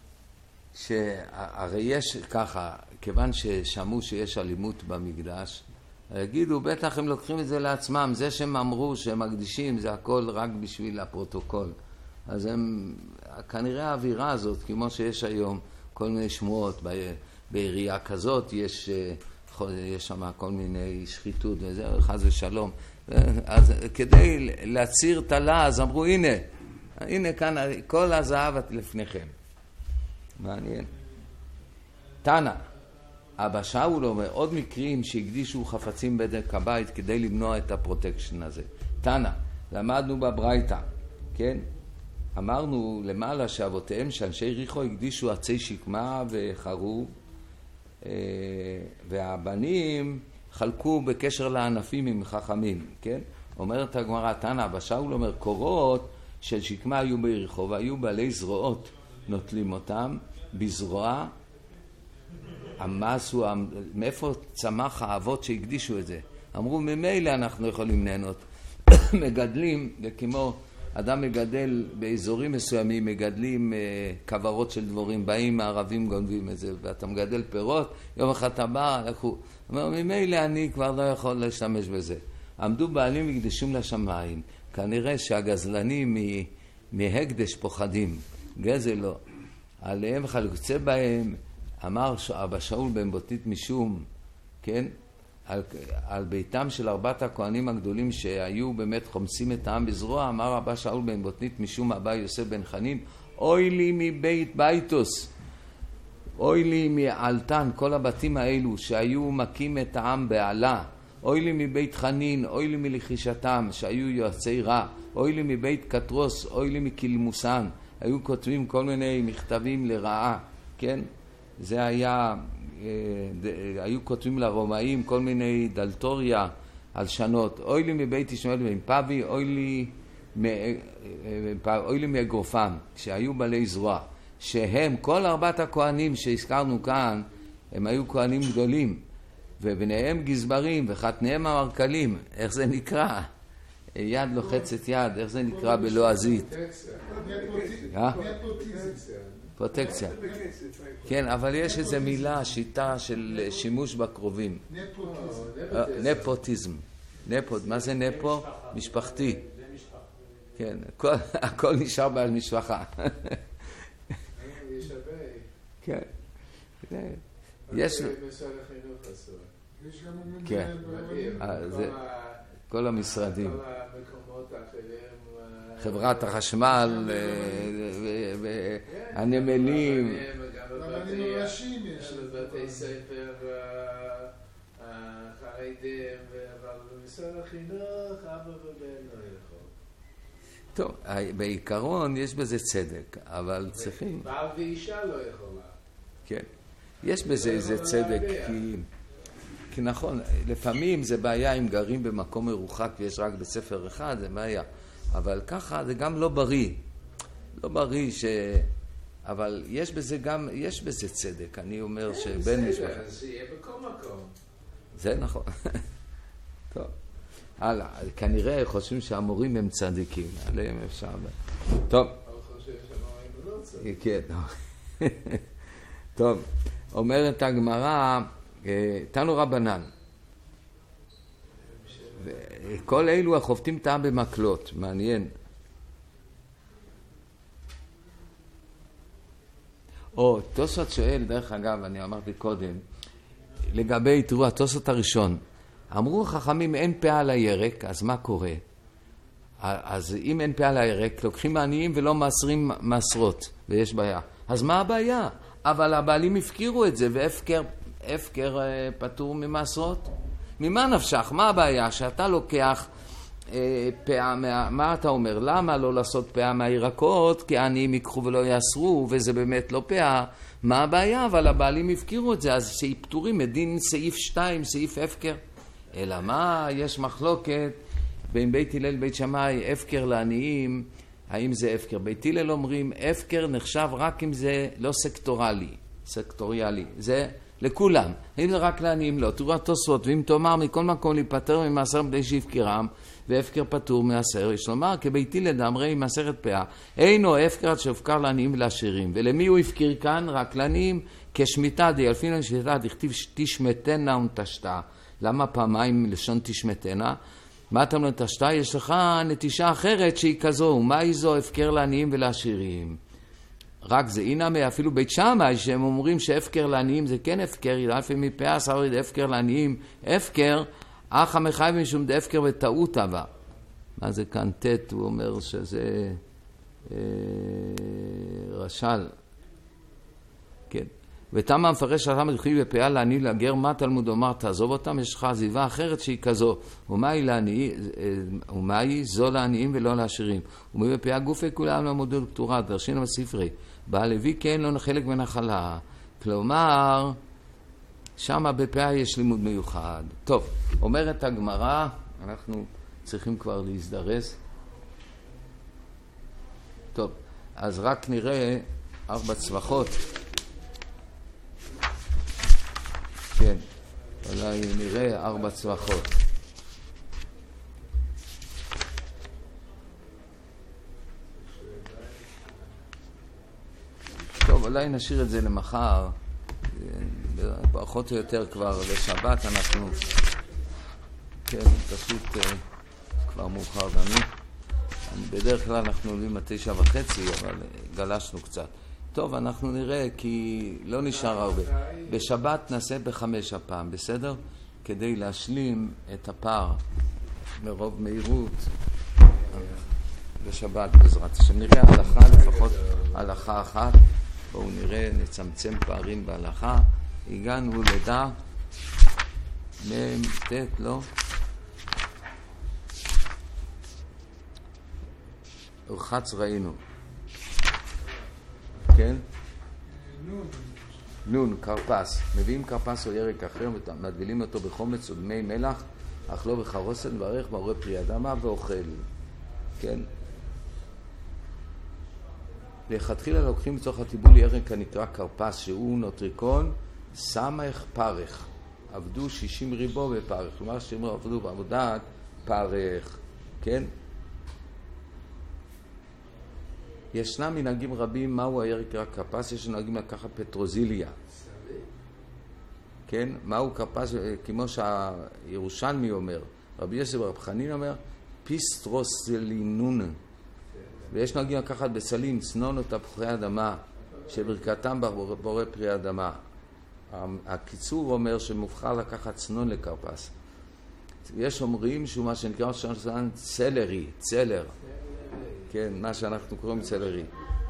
שהרי יש ככה, כיוון ששמעו שיש אלימות במקדש, יגידו, בטח הם לוקחים את זה לעצמם, זה שהם אמרו שהם מקדישים, זה הכל רק בשביל הפרוטוקול. אז הם, כנראה האווירה הזאת, כמו שיש היום, כל מיני שמועות, בעירייה כזאת יש שם כל מיני שחיתות וזה, חס ושלום. אז כדי להציר את הלעז, אמרו, הנה כאן, כל הזהב לפניכם. מעניין. תנא, אבא שאול אומר, עוד מקרים שהקדישו חפצים בדק הבית כדי למנוע את הפרוטקשן הזה. תנא, למדנו בברייתא, כן? אמרנו למעלה שאבותיהם שאנשי ריחו הקדישו עצי שקמה וחרוב, והבנים חלקו בקשר לענפים עם חכמים, כן? אומרת הגמרא, תנא, אבא שאול אומר, קורות של שקמה היו ביריחו והיו בעלי זרועות נוטלים אותם בזרוע. המס הוא, מאיפה צמח האבות שהקדישו את זה? אמרו, ממילא אנחנו יכולים ליהנות. מגדלים, כמו אדם מגדל באזורים מסוימים, מגדלים כברות של דבורים, באים הערבים גונבים את זה, ואתה מגדל פירות, יום אחד אתה בא, לקחו. אומר, ממילא אני כבר לא יכול להשתמש בזה. עמדו בעלים והקדישום לשמיים. כנראה שהגזלנים מהקדש פוחדים, גזל לא. עליהם חלוצה בהם, אמר אבא שאול בן בוטנית משום, כן, על ביתם של 4 הכהנים הגדולים שהיו באמת חומסים את העם בזרוע, אמר אבא שאול בן בוטנית משום אבא יוסף בן חנין, אוי לי מבית ביתוס, אוי לי מעלתן, כל הבתים האלו שהיו מקים את העם בעלה, אוי לי מבית חנין, אוי לי מלחישתם שהיו יועצי רע, אוי לי מבית קטרוס, אוי לי מקלמוסן, היו כותבים כל מיני מכתבים לרעה, כן? זה היה, היו כותבים לרומאים כל מיני דלטוריה על שנות, אוי לי מבית ישמעאל בן פבי, אוי לי מאגרופם, שהיו בעלי זרוע, שהם, כל 4 הכהנים שהזכרנו כאן, הם היו כהנים גדולים, וביניהם גזברים וחתניהם המרכלים, איך זה נקרא? יד לוחצת יד, איך זה נקרא בלועזית? פרוטקציה. כן, אבל יש איזו מילה, שיטה של שימוש בקרובים. נפוטיזם. מה זה נפו? משפחתי. כן, הכל נשאר בעל משפחה. כן. יש כן, כל המשרדים, חברת החשמל, הנמלים, בבתי ספר חרדים, אבל במשרד החינוך אבא ובן לא יכול. טוב, בעיקרון יש בזה צדק, אבל צריכים... בעל ואישה לא יכולה. כן, יש בזה איזה צדק, כי נכון, לפעמים זה בעיה אם גרים במקום מרוחק ויש רק בית ספר אחד, זה בעיה. אבל ככה זה גם לא בריא. לא בריא אבל יש בזה גם, יש בזה צדק. אני אומר שבן משפחה... אז שיהיה בכל מקום. זה נכון. טוב. הלאה, כנראה חושבים שהמורים הם צדיקים. עליהם אפשר... טוב. אני חושב שהמורים לא צדיקים. כן. טוב. אומרת הגמרא, תנו רבנן. כל אלו החובטים טעם במקלות. מעניין. תוספות שואל, דרך אגב, אני אמרתי קודם, לגבי, תראו, התוספות הראשון, אמרו החכמים אין פאה על הירק, אז מה קורה? אז אם אין פאה על הירק, לוקחים מעניים ולא מעשרים מעשרות, ויש בעיה. אז מה הבעיה? אבל הבעלים הפקירו את זה, והפקר פטור ממעשרות. ממה נפשך? מה הבעיה? שאתה לוקח פאה, מה אתה אומר? למה לא לעשות פאה מהירקות? כי העניים ייקחו ולא יאסרו, וזה באמת לא פאה. מה הבעיה? אבל הבעלים הפקירו את זה, אז פטורים מדין סעיף 2, סעיף הפקר. אלא מה? יש מחלוקת בין בית הלל לבית שמאי, הפקר לעניים, האם זה הפקר? בית הלל אומרים, הפקר נחשב רק אם זה לא סקטוריאלי, זה לכולם. אם זה רק לעניים לא, תראו התוספות, ואם תאמר מכל מקום להיפטר ממעשר בדי שהפקרם, והפקר פטור מעשר, יש לומר, כבית הלל דאמרי מעשרת פאה, אינו הפקר עד שהופקר לעניים ולעשירים. ולמי הוא הפקיר כאן? רק לעניים, כשמיטה דיאלפין שמיטה, דכתיב תשמטנה ונטשתה. למה פעמיים לשון תשמטנה? מה אתה אומר תשתה? יש לך נטישה אחרת שהיא כזו, ומה היא זו? הפקר לעניים ולעשירים. רק זה אינמה, אפילו בית שמאי שהם אומרים שהפקר לעניים זה כן הפקר, אלפי מפאה סברי הפקר לעניים, הפקר, אך המחייב משום דהפקר וטעות הבא. מה זה כאן תת? הוא אומר שזה רשל. כן. ותמה המפרש שאתה מדחיב בפאה לעני לגר, מה תלמוד אומר? תעזוב אותם, יש לך עזיבה אחרת שהיא כזו. ומה היא זו לעניים ולא לעשירים. ומי בפאה גופי כולם למודל כתורה, דרשינו בספרי. בעל לוי כן לא חלק מנחלה. כלומר, שמה בפאה יש לימוד מיוחד. טוב, אומרת הגמרא, אנחנו צריכים כבר להזדרז. טוב, אז רק נראה 4 צווחות. כן, אולי נראה 4 צווחות. טוב, אולי נשאיר את זה למחר. פחות או יותר כבר לשבת אנחנו... כן, פשוט כבר מאוחר גם. בדרך כלל אנחנו עולים 9:30, אבל גלשנו קצת. טוב, אנחנו נראה, כי לא נשאר הרבה. בשבת נעשה ב5 הפעם, בסדר? כדי להשלים את הפער מרוב מהירות בשבת בעזרת השם. נראה הלכה, לפחות הלכה אחת. בואו נראה, נצמצם פערים בהלכה. הגענו לדע ממתת, לא? ורחץ ראינו. כן? נון, קרפס. מביאים קרפס או ירק אחר, מדבילים אותו בחומץ ובמי מלח, אך לא בחרוסן, וערך מעורר פרי אדמה ואוכל. כן? לכתחילה לוקחים לצורך הטיבול ירק הנקרא קרפס, שהוא נוטריקון סמך פרך. עבדו 60 ריבו בפרך, כלומר שהם עבדו בעבודת פרך. כן? ישנם מנהגים רבים, מהו הירק קרפס? יש מנהגים לקחת פטרוזיליה. כן? מהו קרפס? כמו שהירושלמי אומר, רבי יוסף רב חנין אומר, פיסטרוסלינון. ויש נהגים לקחת בסלים, צנון או תפוחי אדמה, שברכתם בורא פרי אדמה. הקיצור אומר שמובחר לקחת צנון לקרפס. יש אומרים שהוא מה שנקרא צלרי, צלר. כן, מה שאנחנו קוראים צלרי.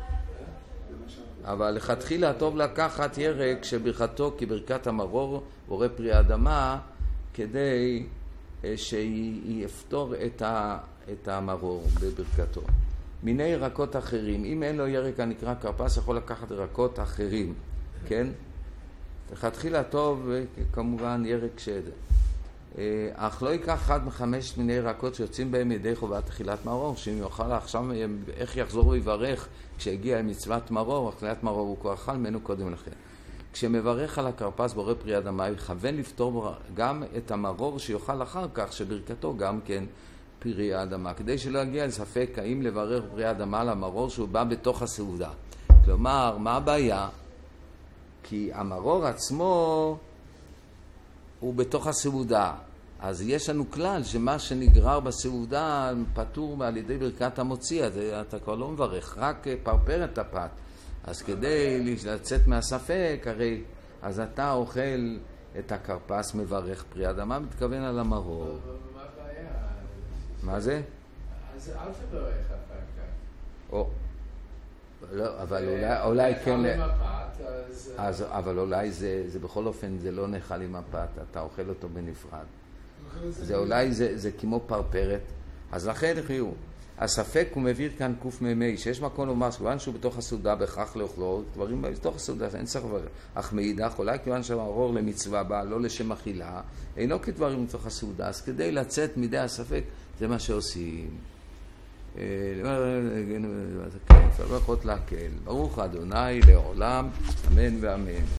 אבל לכתחילה טוב לקחת ירק שברכתו כברכת המרור, בורא פרי האדמה, כדי שיפתור את המרור בברכתו. מיני ירקות אחרים, אם אין לו ירק הנקרא קרפס, יכול לקחת ירקות אחרים, כן? לכתחילה טוב, כמובן ירק שדה. אך לא ייקח אחד מחמש מיני ירקות שיוצאים בהם ידי חובת אכילת מרור, שאם יאכל עכשיו איך יחזור ויברך כשהגיע מצוות מרור, אכילת מרור הוא כבר אכל ממנו קודם לכן. כשמברך על הקרפס בורא פרי אדמה, יכוון לפתור גם את המרור שיאכל אחר כך, שברכתו גם כן פרי האדמה, כדי שלא יגיע לספק האם לברך פרי האדמה על המרור שהוא בא בתוך הסעודה. כלומר, מה הבעיה? כי המרור עצמו הוא בתוך הסעודה. אז יש לנו כלל שמה שנגרר בסעודה פטור על ידי ברכת המוציא, אז אתה כבר לא מברך, רק פרפר את הפת. אז כדי לצאת מהספק, הרי אז אתה אוכל את הקרפס, מברך פרי אדמה, מתכוון על המרור. מה הבעיה? מה זה? אז אל תברך אחר כך. לא, אבל אולי כן... אז... אבל אולי זה בכל אופן, זה לא נאכל עם הפת, אתה אוכל אותו בנפרד. זה אולי זה כמו פרפרת. אז לכן חיו. הספק הוא מביא כאן קוף ממי, שיש מקום לומר שכיוון שהוא בתוך הסעודה בכך לאוכלו, דברים בתוך הסעודה, אין צריך לברך. אך מאידך, אולי כיוון שהמרור למצווה בה, לא לשם אכילה, אינו כדברים בתוך הסעודה. אז כדי לצאת מידי הספק, זה מה שעושים. ברכות להקל. ברוך אדוני לעולם, אמן ואמן.